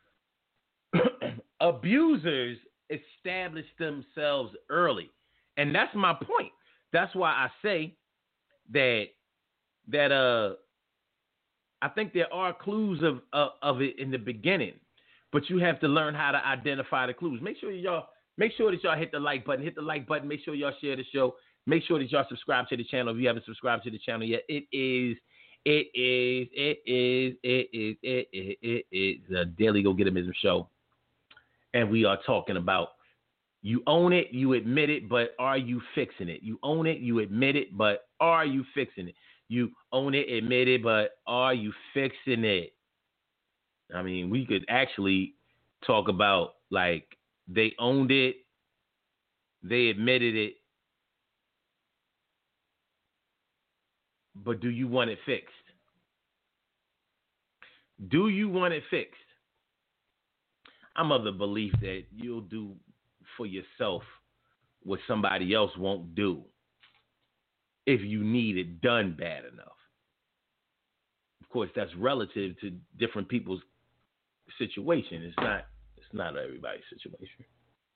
Abusers establish themselves early. And that's my point. That's why I say that that uh I think there are clues of uh, of it in the beginning, but you have to learn how to identify the clues. Make sure y'all make sure that y'all hit the like button. Hit the like button. Make sure y'all share the show. Make sure that y'all subscribe to the channel if you haven't subscribed to the channel yet. It is it is it is it is it is it is the Daily Go Get 'Emism show, and we are talking about you own it, you admit it, but are you fixing it? You own it, you admit it, but are you fixing it? You own it, admit it, but are you fixing it? I mean, we could actually talk about, like, they owned it, they admitted it, but do you want it fixed? Do you want it fixed? I'm of the belief that you'll do for yourself what somebody else won't do if you need it done bad enough. Of course, that's relative to different people's situation. It's not it's not everybody's situation.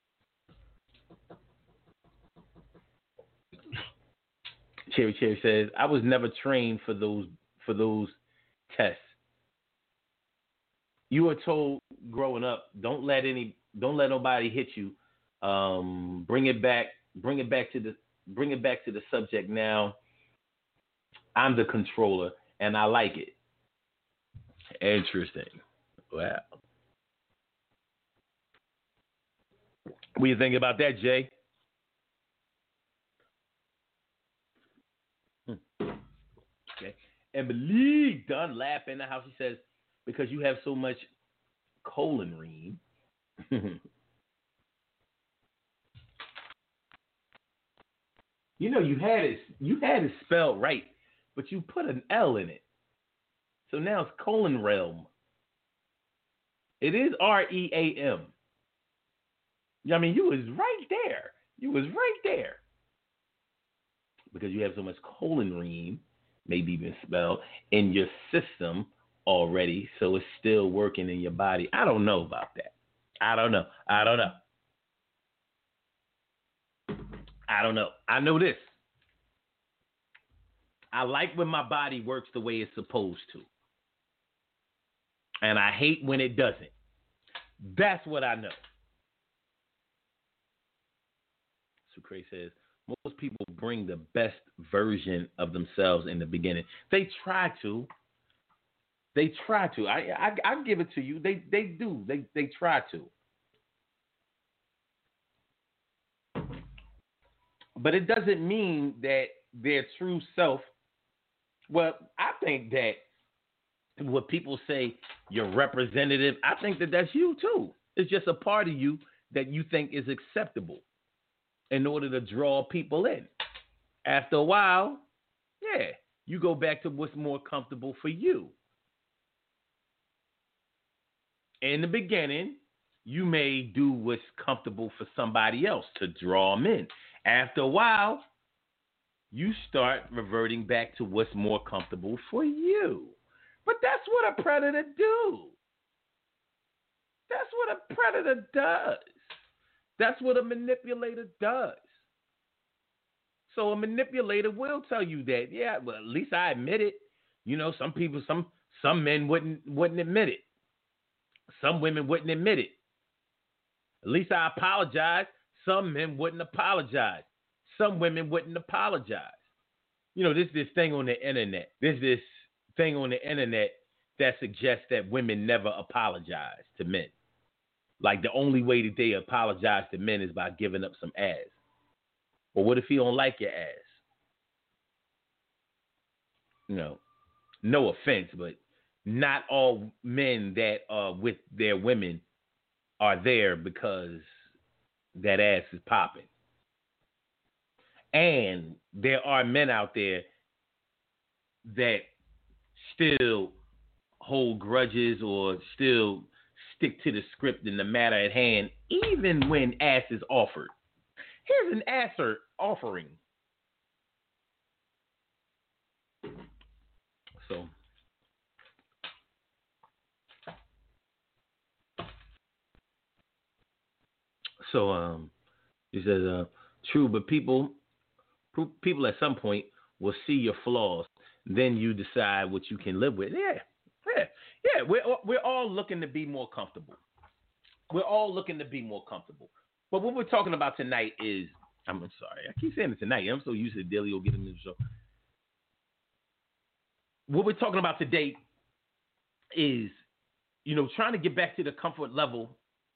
Cherry Cherry says, I was never trained for those for those tests. You were told growing up, don't let any don't let nobody hit you. Um, bring it back, bring it back to the bring it back to the subject now. I'm the controller and I like it. Interesting. Wow. What do you think about that, Jay? Hmm. Okay. Emily Dunlap in the house. She says, because you have so much choline. You know, you had it you had it spelled right, but you put an L in it. So now it's colon realm. It is R E A M. I mean, you was right there. You was right there. Because you have so much choline, maybe even spelled, in your system already, so it's still working in your body. I don't know about that. I don't know. I don't know. I don't know. I know this. I like when my body works the way it's supposed to. And I hate when it doesn't. That's what I know. So Craig says, most people bring the best version of themselves in the beginning. They try to. They try to. I I, I give it to you. They they do. They they try to. But it doesn't mean that their true self. Well, I think that when people say you're representative, I think that that's you too. It's just a part of you that you think is acceptable in order to draw people in. After a while, yeah, you go back to what's more comfortable for you. In the beginning, you may do what's comfortable for somebody else to draw them in. After a while, you start reverting back to what's more comfortable for you. But that's what a predator do. That's what a predator does. That's what a manipulator does. So a manipulator will tell you that, yeah, well, at least I admit it. You know, some people, some some men wouldn't wouldn't admit it. Some women wouldn't admit it. At least I apologize. Some men wouldn't apologize. Some women wouldn't apologize. You know, there's this thing on the internet. There's this thing on the internet that suggests that women never apologize to men. Like the only way that they apologize to men is by giving up some ass. Well, what if he don't like your ass? You know, no offense, but not all men that are with their women are there because that ass is popping. And there are men out there that still hold grudges or still stick to the script in the matter at hand, even when ass is offered. Here's an asser offering. So, so um, he says, uh, true, but people, people at some point will see your flaws. Then you decide what you can live with. Yeah, yeah, yeah. We're we're all looking to be more comfortable. We're all looking to be more comfortable. But what we're talking about tonight is, I'm sorry, I keep saying it tonight. I'm so used to Delio getting this show. What we're talking about today is, you know, trying to get back to the comfort level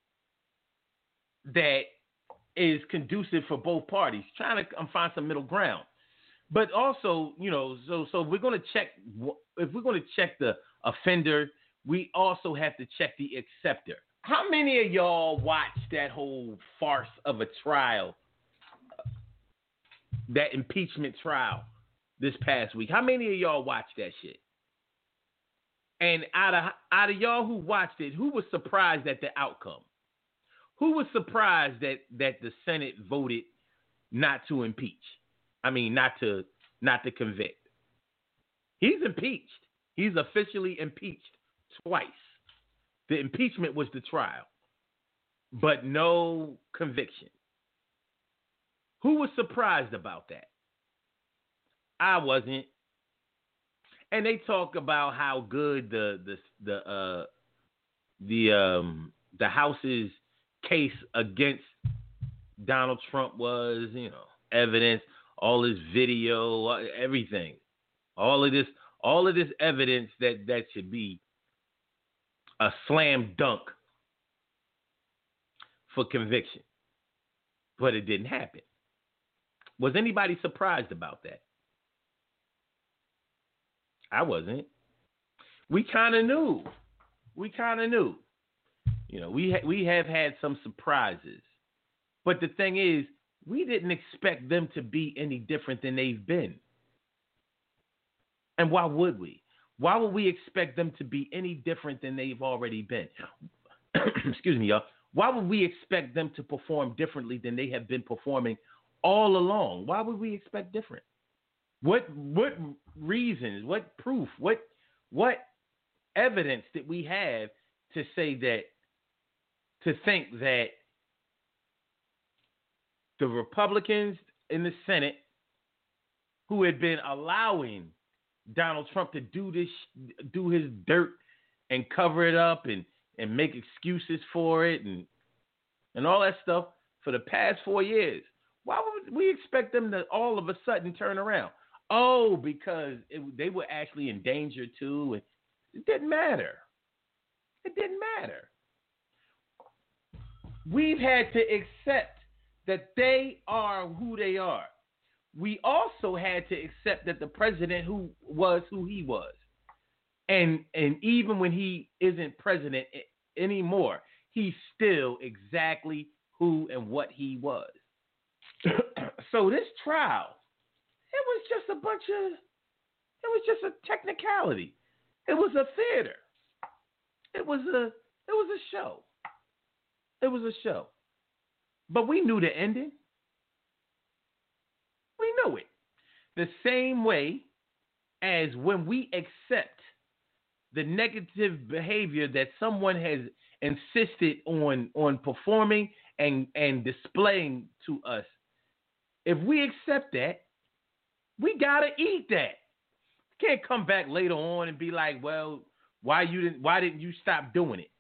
that is conducive for both parties, trying to um, find some middle ground. But also, you know, so so we're going to check, if we're going to check the offender, we also have to check the acceptor. How many of y'all watched that whole farce of a trial, that impeachment trial this past week? How many of y'all watched that shit? And out of out of y'all who watched it, who was surprised at the outcome? Who was surprised that, that the Senate voted not to impeach? I mean, not to not to convict. He's impeached. He's officially impeached twice. The impeachment was the trial, but no conviction. Who was surprised about that? I wasn't. And they talk about how good the the the uh, the um, the House's case against Donald Trump was, you know, evidence, all his video, everything, all of this, all of this evidence that that should be a slam dunk for conviction, but it didn't happen. Was anybody surprised about that? I wasn't. We kind of knew. We kind of knew. You know, we ha- we have had some surprises, but the thing is, we didn't expect them to be any different than they've been. And why would we? Why would we expect them to be any different than they've already been? Excuse me, y'all. Why would we expect them to perform differently than they have been performing all along? Why would we expect different? What what reasons, what proof, what what evidence did we have to say that, to think that the Republicans in the Senate, who had been allowing Donald Trump to do this, do his dirt and cover it up and and make excuses for it and and all that stuff for the past four years. Why would we expect them to all of a sudden turn around? Oh, because it, they were actually in danger too. And it didn't matter. It didn't matter. We've had to accept that they are who they are. We also had to accept that the president who was who he was. And and even when he isn't president anymore, he's still exactly who and what he was. So this trial, it was just a bunch of, it was just a technicality. It was a theater. It was a, it was a show. It was a show. But we knew the ending. We knew it. The same way as when we accept the negative behavior that someone has insisted on on performing and, and displaying to us. If we accept that, we gotta eat that. Can't come back later on and be like, well, why you didn't why didn't you stop doing it?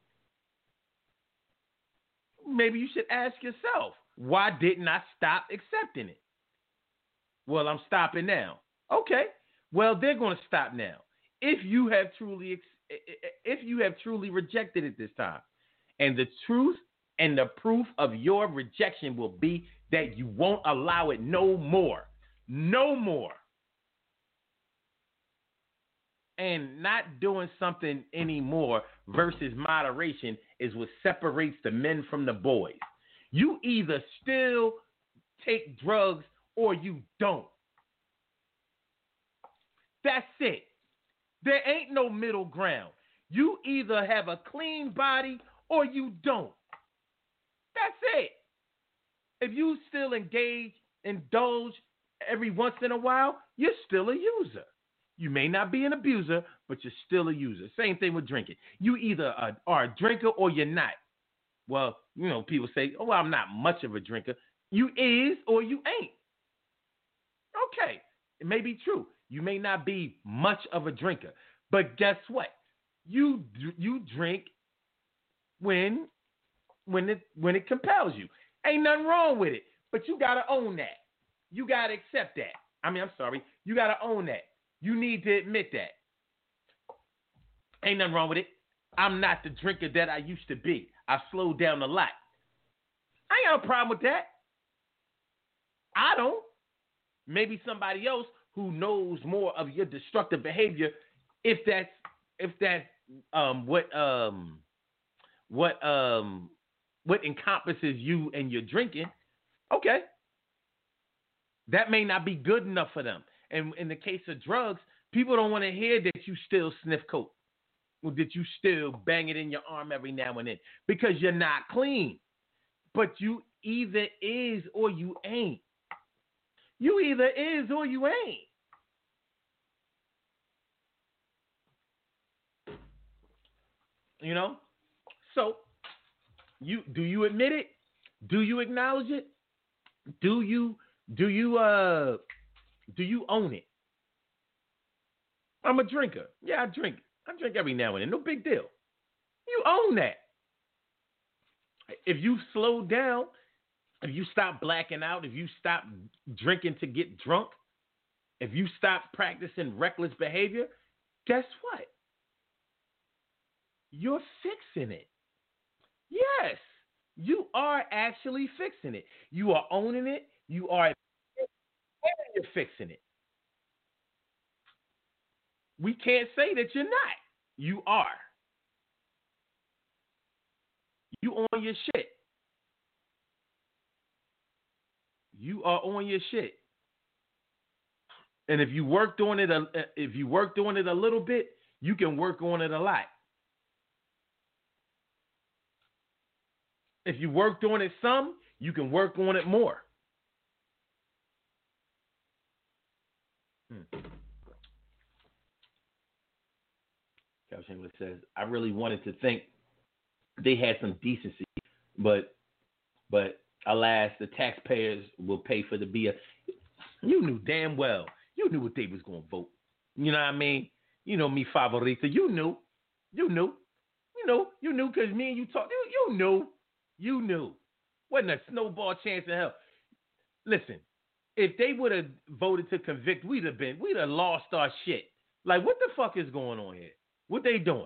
Maybe you should ask yourself, why didn't I stop accepting it? Well, I'm stopping now. Okay. Well, they're going to stop now. If you have truly if you have truly rejected it this time. And the truth and the proof of your rejection will be that you won't allow it no more. No more. And not doing something anymore versus moderation is what separates the men from the boys. You either still take drugs or you don't. That's it. There ain't no middle ground. You either have a clean body or you don't. That's it. If you still engage, indulge every once in a while, you're still a user. You may not be an abuser, but you're still a user. Same thing with drinking. You either are, are a drinker or you're not. Well, you know, people say, oh, well, I'm not much of a drinker. You is or you ain't. Okay, it may be true. You may not be much of a drinker. But guess what? You you drink when when it when it compels you. Ain't nothing wrong with it. But you gotta own that. You gotta accept that. I mean, I'm sorry. You gotta own that. You need to admit that. Ain't nothing wrong with it. I'm not the drinker that I used to be. I slowed down a lot. I ain't got a problem with that. I don't. Maybe somebody else who knows more of your destructive behavior, if that's if that's um what um what um what encompasses you and your drinking, okay. That may not be good enough for them. And in the case of drugs, people don't want to hear that you still sniff coke, or that you still bang it in your arm every now and then, because you're not clean. But you either is or you ain't. You either is or you ain't. You know? So, you do you admit it? Do you acknowledge it? Do you do you uh do you own it? I'm a drinker. Yeah, I drink. I drink every now and then. No big deal. You own that. If you slow down, if you stop blacking out, if you stop drinking to get drunk, if you stop practicing reckless behavior, guess what? You're fixing it. Yes, you are actually fixing it. You are owning it. You are and you're fixing it. We can't say that you're not. You are. You on your shit. You are on your shit. And if you worked on it, a, if you worked on it a little bit, you can work on it a lot. If you worked on it some, you can work on it more. Hmm. Cal Chamberlain says, I really wanted to think they had some decency, but but alas, the taxpayers will pay for the B S. You knew damn well. You knew what they was going to vote. You know what I mean? You know me, Favorita. You knew. You knew. You know, you knew because me and you talked. You, you knew. You knew. Wasn't a snowball chance in hell. Listen, if they would have voted to convict, we'd have been, we'd have lost our shit. Like, what the fuck is going on here? What they doing?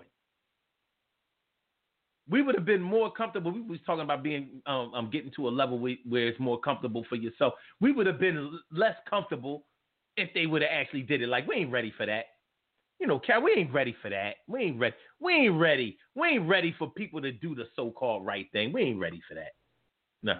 We would have been more comfortable. We was talking about being, um, um getting to a level where, where it's more comfortable for yourself. We would have been less comfortable if they would have actually did it. Like, we ain't ready for that. You know, Cal, we ain't ready for that. We ain't ready. We ain't ready. We ain't ready for people to do the so-called right thing. We ain't ready for that. Nah.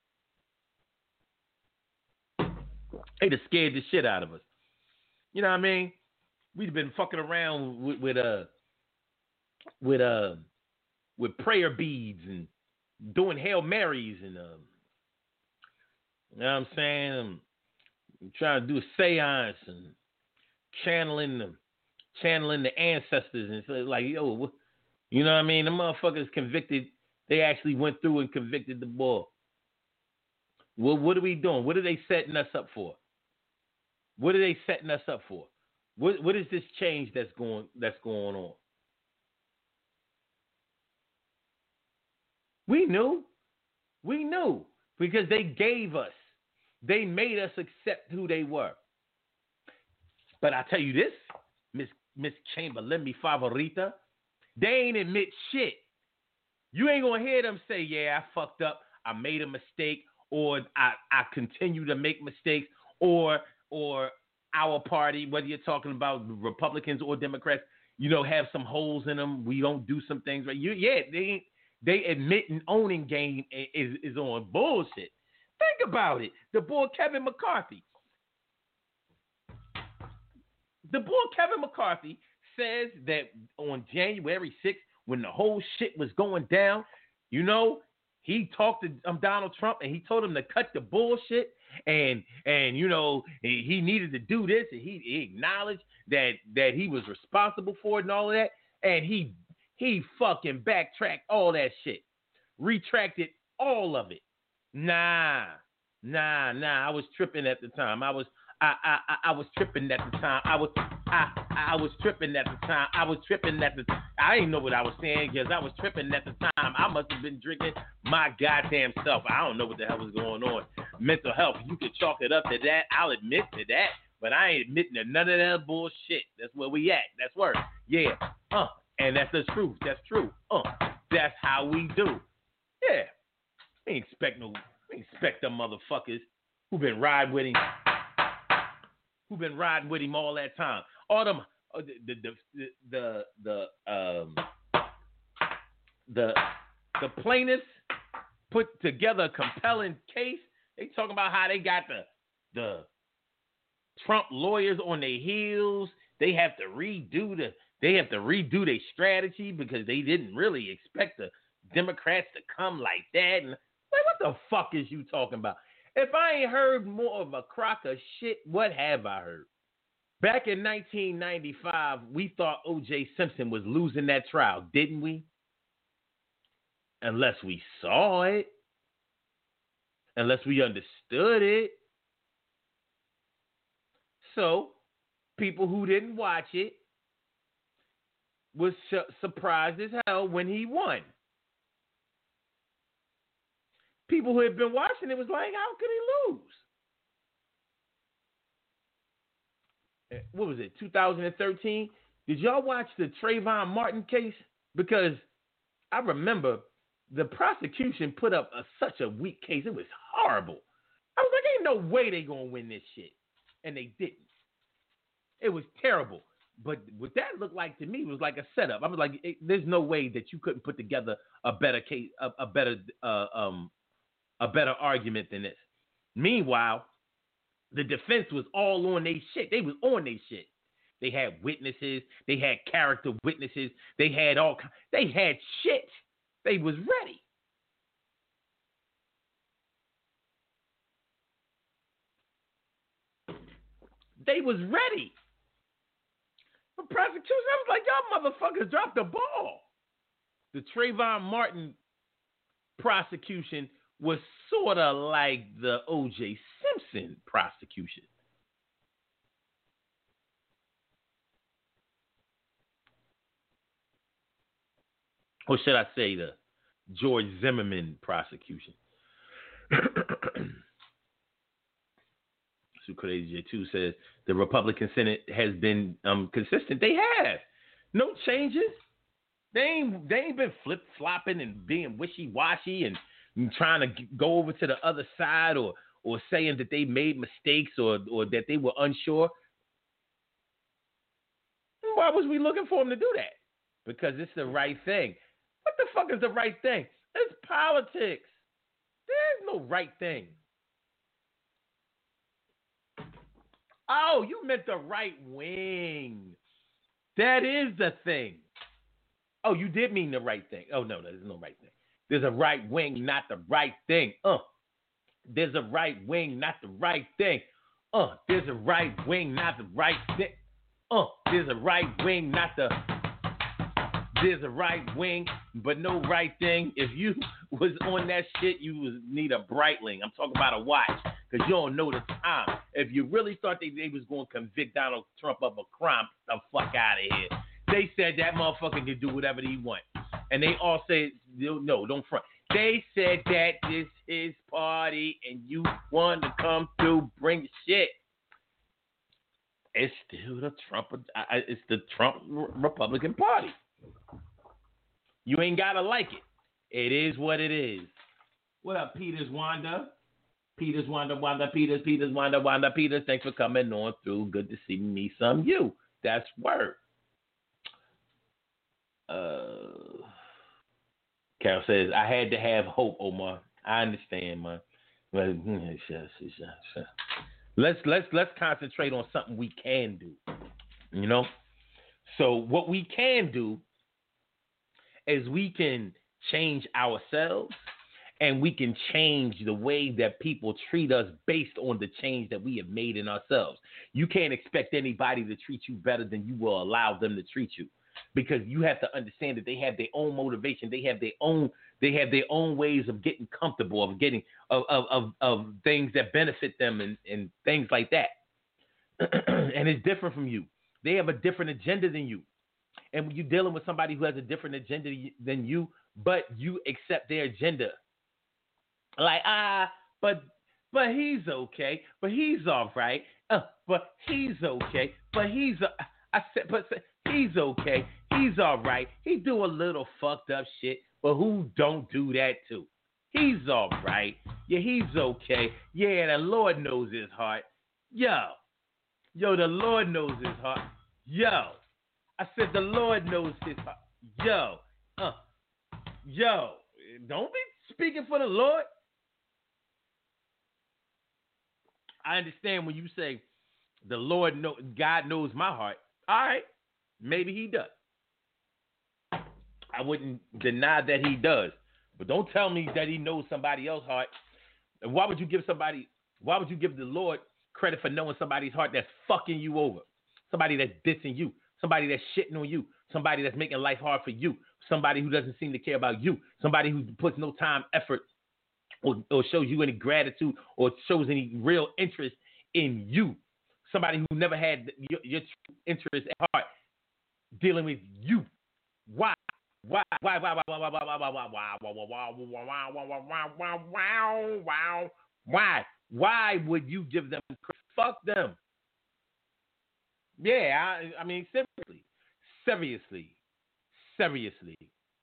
They'd have scared the shit out of us. You know what I mean? We'd have been fucking around with, with uh with uh with prayer beads and doing Hail Marys and um you know what I'm saying? Um, trying to do a seance and channeling them, channeling the ancestors and so like, yo, you know what I mean? The motherfuckers convicted, they actually went through and convicted the boy. Well, what are we doing? What are they setting us up for? What are they setting us up for? What what is this change that's going that's going on? We knew. We knew because they gave us. They made us accept who they were. But I tell you this, Miss Miss Chamberlain, mi favorita, they ain't admit shit. You ain't gonna hear them say, "Yeah, I fucked up. I made a mistake," or "I I continue to make mistakes," or or our party, whether you're talking about Republicans or Democrats, you know, have some holes in them. We don't do some things right. You, yeah, they ain't. They admit and owning game is, is on bullshit. Think about it. The boy Kevin McCarthy. The boy Kevin McCarthy says that on January sixth, when the whole shit was going down, you know, he talked to um, Donald Trump and he told him to cut the bullshit and, and you know, he, he needed to do this. And he, he acknowledged that, that he was responsible for it and all of that. And he He fucking backtracked all that shit. Retracted all of it. Nah. Nah, nah. I was tripping at the time. I was I I I, I was tripping at the time. I was I I was tripping at the time. I was tripping at the time. I didn't know what I was saying because I was tripping at the time. I must have been drinking my goddamn self. I don't know what the hell was going on. Mental health. You can chalk it up to that. I'll admit to that. But I ain't admitting to none of that bullshit. That's where we at. That's where. Yeah. Uh. And that's the truth. That's true. Uh, that's how we do. Yeah. We ain't expect no, we ain't expect them motherfuckers who been riding with him, who been riding with him all that time. All them, uh, the, the, the, the, the, um, the, the plaintiffs put together a compelling case. They talking about how they got the, the Trump lawyers on their heels. They have to redo the, They have to redo their strategy because they didn't really expect the Democrats to come like that. And like, what the fuck is you talking about? If I ain't heard more of a crock of shit, what have I heard? Back in nineteen ninety-five, we thought O J Simpson was losing that trial, didn't we? Unless we saw it. Unless we understood it. So, people who didn't watch it was su- surprised as hell when he won. People who had been watching it was like, how could he lose? What was it, two thousand thirteen? Did y'all watch the Trayvon Martin case? Because I remember the prosecution put up a, such a weak case. It was horrible. I was like, ain't no way they gonna win this shit. And they didn't. It was terrible. But what that looked like to me was like a setup. I was like, it, there's no way that you couldn't put together a better case, a, a better, uh, um, a better argument than this. Meanwhile, the defense was all on their shit. They was on their shit. They had witnesses. They had character witnesses. They had all. They had shit. They was ready. They was ready. The prosecution, I was like, y'all motherfuckers dropped the ball. The Trayvon Martin prosecution was sort of like the O J Simpson prosecution. or should I say the George Zimmerman prosecution. So Crazy J two says the Republican Senate has been um, consistent. They have no changes. They ain't they ain't been flip flopping and being wishy washy and, and trying to go over to the other side or or saying that they made mistakes or or that they were unsure. Why was we looking for them to do that? Because it's the right thing. What the fuck is the right thing? It's politics. There's no right thing. Oh, you meant the right wing. That is the thing. Oh, you did mean the right thing. Oh, no, there's no right thing. There's a right wing, not the right thing. Uh, there's a right wing, not the right thing. Uh, there's a right wing, not the right thing. Uh, there's a right wing, not the. There's a right wing, but no right thing. If you was on that shit, you was need a Breitling. I'm talking about a watch, because you don't know the time. If you really thought they, they was going to convict Donald Trump of a crime, get the fuck out of here. They said that motherfucker can do whatever he want. And they all said, no, don't front. They said that this is his party and you want to come through, bring shit. It's still the Trump, it's the Trump Republican Party. You ain't got to like it. It is what it is. What up, Peters Wanda? Peters Wanda, Wanda, Peters, Peters Wanda, Wanda, Peters. Thanks for coming on through. Good to see me some you. That's word. Uh, Carol says, I had to have hope, Omar. I understand, man. Let's let's let's concentrate on something we can do. You know? So what we can do is we can change ourselves and we can change the way that people treat us based on the change that we have made in ourselves. You can't expect anybody to treat you better than you will allow them to treat you. Because you have to understand that they have their own motivation, they have their own, they have their own ways of getting comfortable, of getting of of of, of things that benefit them and, and things like that. And it's different from you. They have a different agenda than you. And when you're dealing with somebody who has a different agenda than you, but you accept their agenda, like ah, but but he's okay, but he's all right, uh, but he's okay, but he's uh, I said, but. He's okay. He's all right. He do a little fucked up shit, but who don't do that too? He's all right. Yeah, he's okay. Yeah, the Lord knows his heart. Yo. Yo, the Lord knows his heart. Yo. I said the Lord knows his heart. Yo. Uh. Yo. Don't be speaking for the Lord. I understand when you say the Lord know God knows my heart. All right. Maybe he does. I wouldn't deny that he does. But don't tell me that he knows somebody else's heart. And why would you give somebody, why would you give the Lord credit for knowing somebody's heart that's fucking you over? Somebody that's dissing you. Somebody that's shitting on you. Somebody that's making life hard for you. Somebody who doesn't seem to care about you. Somebody who puts no time, effort, or, or shows you any gratitude or shows any real interest in you. Somebody who never had your, your true interest at heart. Dealing with you. Why? Why? Why? Why? Why? Why? Why? Why? Why? Why? Why? Why? Why? Why? Why? Why would you give them? Fuck them. Yeah, I, I mean, seriously, seriously, seriously.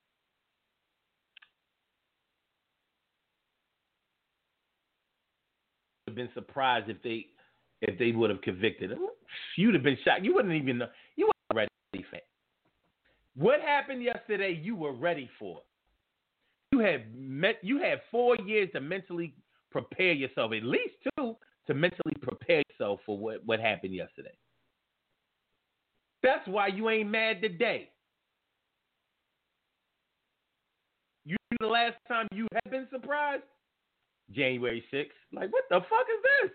I've been surprised if they, if they would have convicted him. You'd have been shocked. You wouldn't even know. You weren't ready for it. What happened yesterday? You were ready for. You had met. You had four years to mentally prepare yourself, at least two, to mentally prepare yourself for what, what happened yesterday. That's why you ain't mad today. You know the last time you had been surprised? January sixth. Like, what the fuck is this?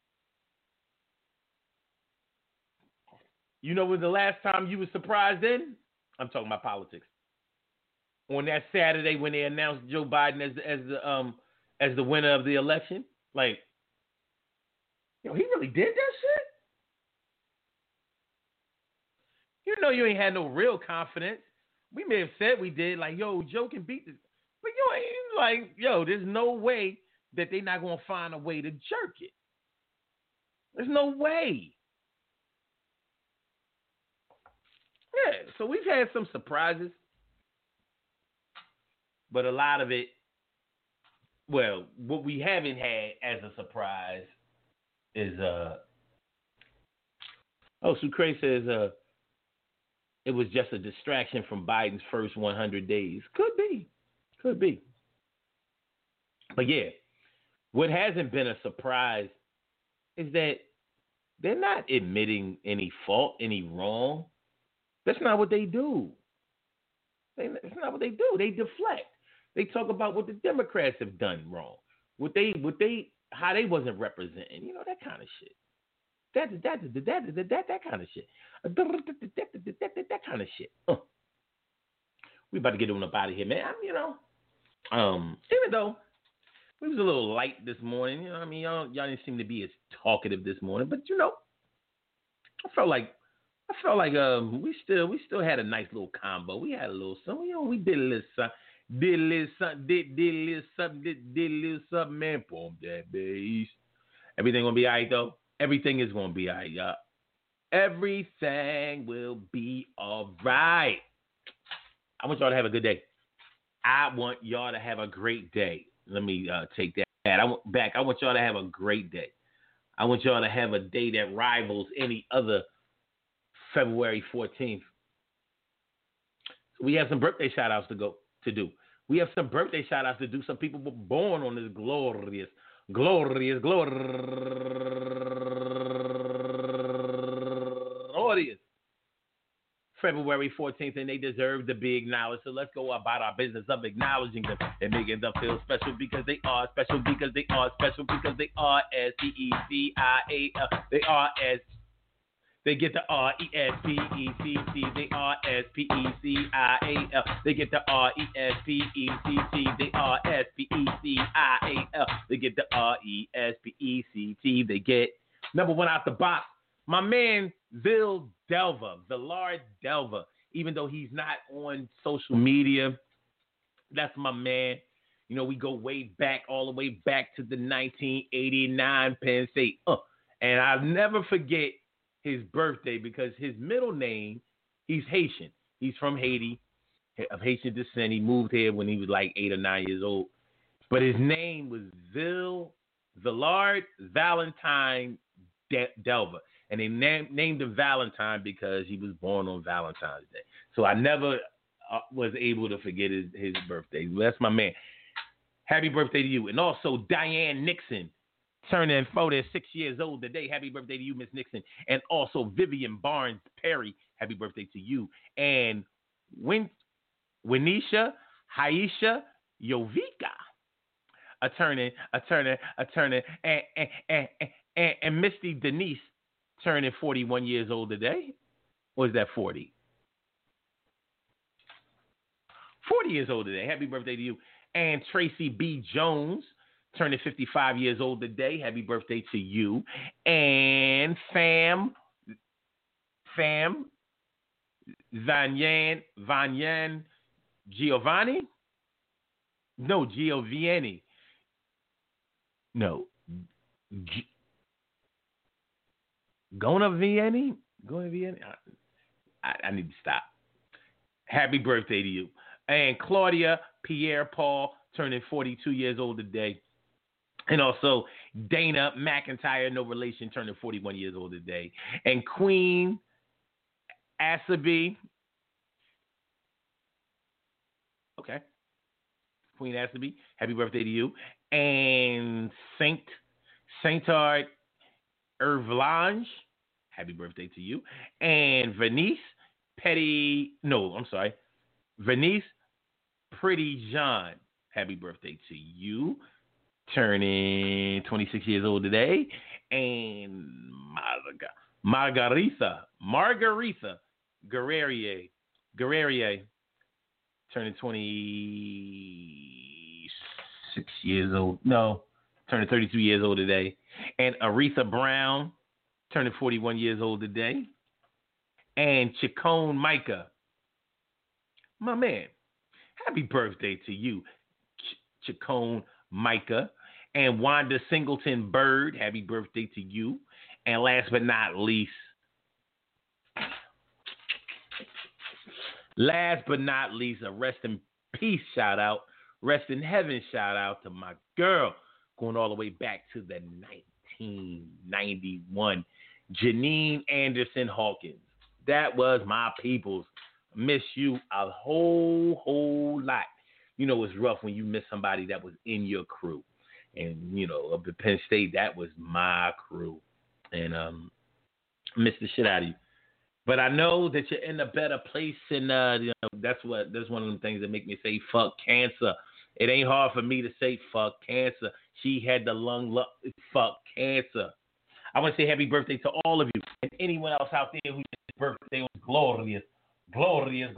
You know when the last time you were surprised in? I'm talking about politics. On that Saturday when they announced Joe Biden as the, as the um as the winner of the election, like, yo, he really did that shit? You know you ain't had no real confidence We may have said we did, like, yo, Joe can beat this. But you ain't like, yo, there's no way that they're not going to find a way to jerk it. There's no way. Yeah, so we've had some surprises, but a lot of it, well, what we haven't had as a surprise is, uh, oh, Sucre says, uh, it was just a distraction from Biden's first one hundred days. Could be. Could be. But yeah, what hasn't been a surprise is that they're not admitting any fault, any wrong. That's not what they do. They, that's not what they do. They deflect. They talk about what the Democrats have done wrong. What they, what they, how they wasn't representing. You know, that kind of shit. That, that, that, that, that, that, that kind of shit. That, that kind of shit. Uh. We about to get on up out of here, man. I, you know, um, even though we was a little light this morning, you know, what I mean, y'all, y'all didn't seem to be as talkative this morning, but you know, I felt like, I felt like um, we still, we still had a nice little combo. We had a little something, you know, we did a little something, did a little something, did, did a little something, did, did a little something, man. Boom, that bass. Everything gonna be all right though. Everything is gonna be all right, y'all. Everything will be all right. I want y'all to have a good day. I want y'all to have a great day. Let me uh, take that I want back. I want y'all to have a great day. I want y'all to have a day that rivals any other February fourteenth. So we have some birthday shout outs to go to do. We have some birthday shout outs to do. Some people were born on this glorious, glorious, glorious February fourteenth, and they deserve to be acknowledged. So let's go about our business of acknowledging them and making them feel special because they are special, because they are special, because they are S P E C I A L. They are as They get the R E S P E C T. They are S P E C I A L. They get the R E S P E C T. They are S P E C I A L. They get the R E S P E C T. They get number one out the box. My man, Vil Delva, Villard Delva, even though he's not on social media, that's my man. You know, we go way back, all the way back to the nineteen eighty-nine Penn State. Uh, and I'll never forget his birthday because his middle name, he's Haitian. He's from Haiti, of Haitian descent. He moved here when he was like eight or nine years old. But his name was Vil, Villard Valentine De- Delva. And they nam- named him Valentine because he was born on Valentine's Day. So I never uh, was able to forget his, his birthday. That's my man. Happy birthday to you. And also Diane Nixon, turning forty-six years old today. Happy birthday to you, Miss Nixon. And also Vivian Barnes Perry. Happy birthday to you. And Win- Winisha Haisha Yovika, a turning, a turning, a turning, and, and, and, and, and Misty Denise, turning forty-one years old today. Or is that forty? forty years old today. Happy birthday to you. And Tracy B. Jones, turning fifty-five years old today. Happy birthday to you. And Fam, Fam, Vanyan, Vanyan Giovanni? No, Giovanni. No. G- Gona Vianney? Gona Vianney? I, I need to stop. Happy birthday to you. And Claudia Pierre Paul, turning forty-two years old today. And also Dana McIntyre, no relation, turning forty-one years old today. And Queen Asabi. Okay. Queen Asabi, happy birthday to you. And Saint Saintard Ervlange, happy birthday to you. And Venice Petty, no, I'm sorry. Venice Pretty John, happy birthday to you. Turning twenty-six years old today. And Marga, Margarita, Margarita Guerrier, Guerrier, turning twenty-six years old. No, turning thirty-two years old today. And Aretha Brown, turning forty-one years old today. And Chacon Micah, my man. Happy birthday to you, Ch- Chacone Micah. And Wanda Singleton Bird, happy birthday to you. And last but not least, last but not least, a rest in peace shout out, rest in heaven shout out to my girl, going all the way back to the nineteen ninety-one, Janine Anderson Hawkins. That was my people's. Miss you a whole, whole lot. You know, it's rough when you miss somebody that was in your crew. And, you know, up at Penn State, that was my crew. And um, missed the shit out of you. But I know that you're in a better place. And uh, you know, that's what that's one of the things that make me say, fuck cancer. It ain't hard for me to say, fuck cancer. She had the lung, luck, fuck cancer. I want to say happy birthday to all of you. And anyone else out there whose birthday was glorious. Glorious,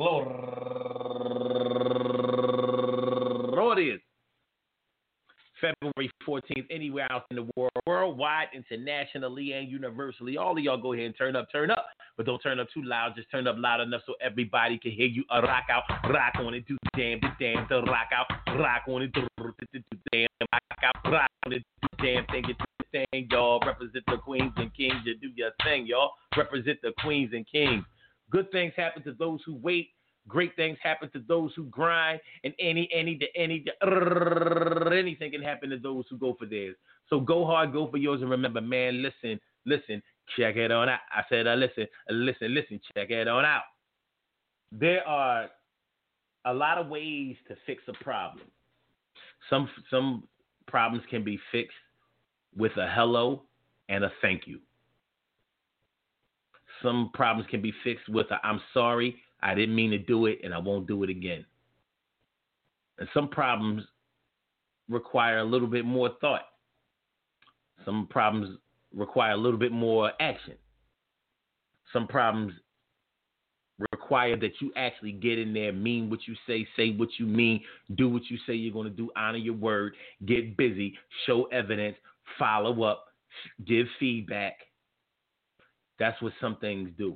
glorious. February fourteenth, anywhere else in the world, worldwide, internationally, and universally. All of y'all go ahead and turn up, turn up. But don't turn up too loud. Just turn up loud enough so everybody can hear you. Uh, rock out, rock on it, do the damn, the damn, the rock out, rock on it, do the damn, rock out, rock on it, do the damn thing, do the thing, y'all. Represent the queens and kings. You do your thing, y'all. Represent the queens and kings. Good things happen to those who wait. Great things happen to those who grind, and any, any, the, any, the, uh, anything can happen to those who go for theirs. So go hard, go for yours, and remember, man, listen, listen, check it on out. I said, uh, listen, uh, listen, listen, check it on out. There are a lot of ways to fix a problem. Some some problems can be fixed with a hello and a thank you. Some problems can be fixed with a I'm sorry, I didn't mean to do it, and I won't do it again. And some problems require a little bit more thought. Some problems require a little bit more action. Some problems require that you actually get in there, mean what you say, say what you mean, do what you say you're going to do, honor your word, get busy, show evidence, follow up, give feedback. That's what some things do.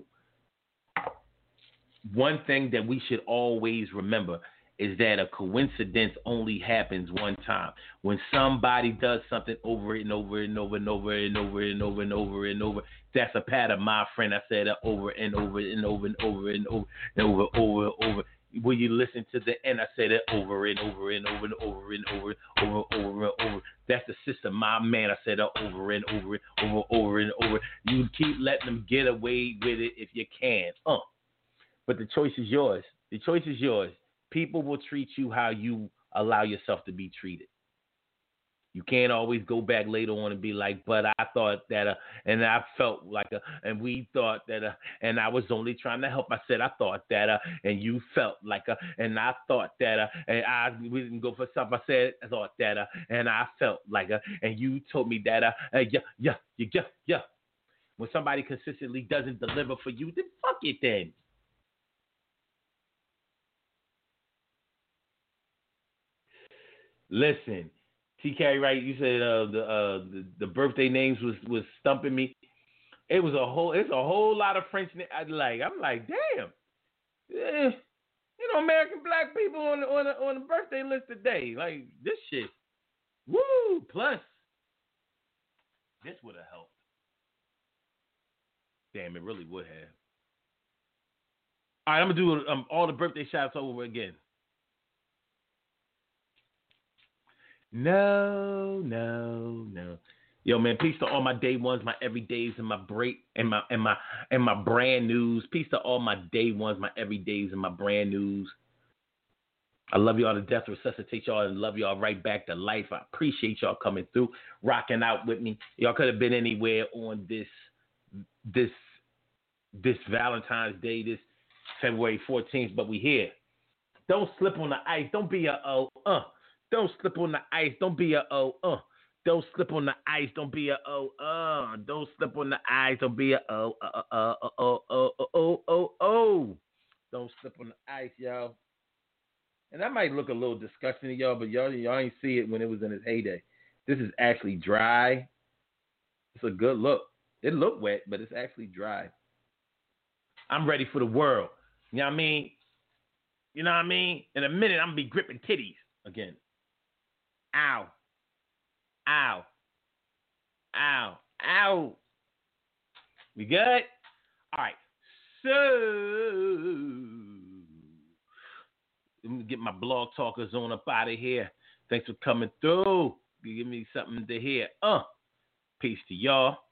One thing that we should always remember is that a coincidence only happens one time. When somebody does something over and over and over and over and over and over and over and over, that's a pattern, my friend. I said it over and over and over and over and over and over and over and over. When you listen to the end, I said it over and over and over and over and over and over and over and over. That's the system, my man. I said it over and over and over over and over. You keep letting them get away with it if you can. Uh. But the choice is yours. The choice is yours. People will treat you how you allow yourself to be treated. You can't always go back later on and be like, but I thought that, uh, and I felt like, a, and we thought that, uh, and I was only trying to help. I said, I thought that, uh, and you felt like, uh, and I thought that, uh, and I, we didn't go for something. I said, I thought that, uh, and I felt like, uh, and you told me that, uh, uh yeah, yeah, yeah, yeah, yeah. When somebody consistently doesn't deliver for you, then fuck it then. Listen, T K, right? You said uh, the, uh, the the birthday names was, was stumping me. It was a whole it's a whole lot of French. I like I'm like damn, yeah, you know American black people on the on the, on the birthday list today. Like this shit, woo! Plus, this would have helped. Damn, it really would have. All right, I'm gonna do um, all the birthday shots over again. No, no, no. Yo, man, peace to all my day ones, my everydays, and my break, and my and my and my brand news. Peace to all my day ones, my everydays, and my brand news. I love y'all to death, resuscitate y'all, and love y'all right back to life. I appreciate y'all coming through, rocking out with me. Y'all could have been anywhere on this this this Valentine's Day, this February fourteenth, but we here. Don't slip on the ice. Don't be a oh uh. Don't slip on the ice. Don't be a oh uh. Don't slip on the ice. Don't be a oh uh. Don't slip on the ice. Don't be a oh uh uh uh oh oh oh oh oh oh. Don't slip on the ice, y'all. And that might look a little disgusting to y'all, but y'all y'all ain't see it when it was in its heyday. This is actually dry. It's a good look. It looked wet, but it's actually dry. I'm ready for the world. You know what I mean? You know what I mean? In a minute, I'm gonna be gripping titties again. Ow. Ow. Ow. Ow. We good? All right. So let me get my blog talkers on up out of here. Thanks for coming through. Give me something to hear. Uh, peace to y'all.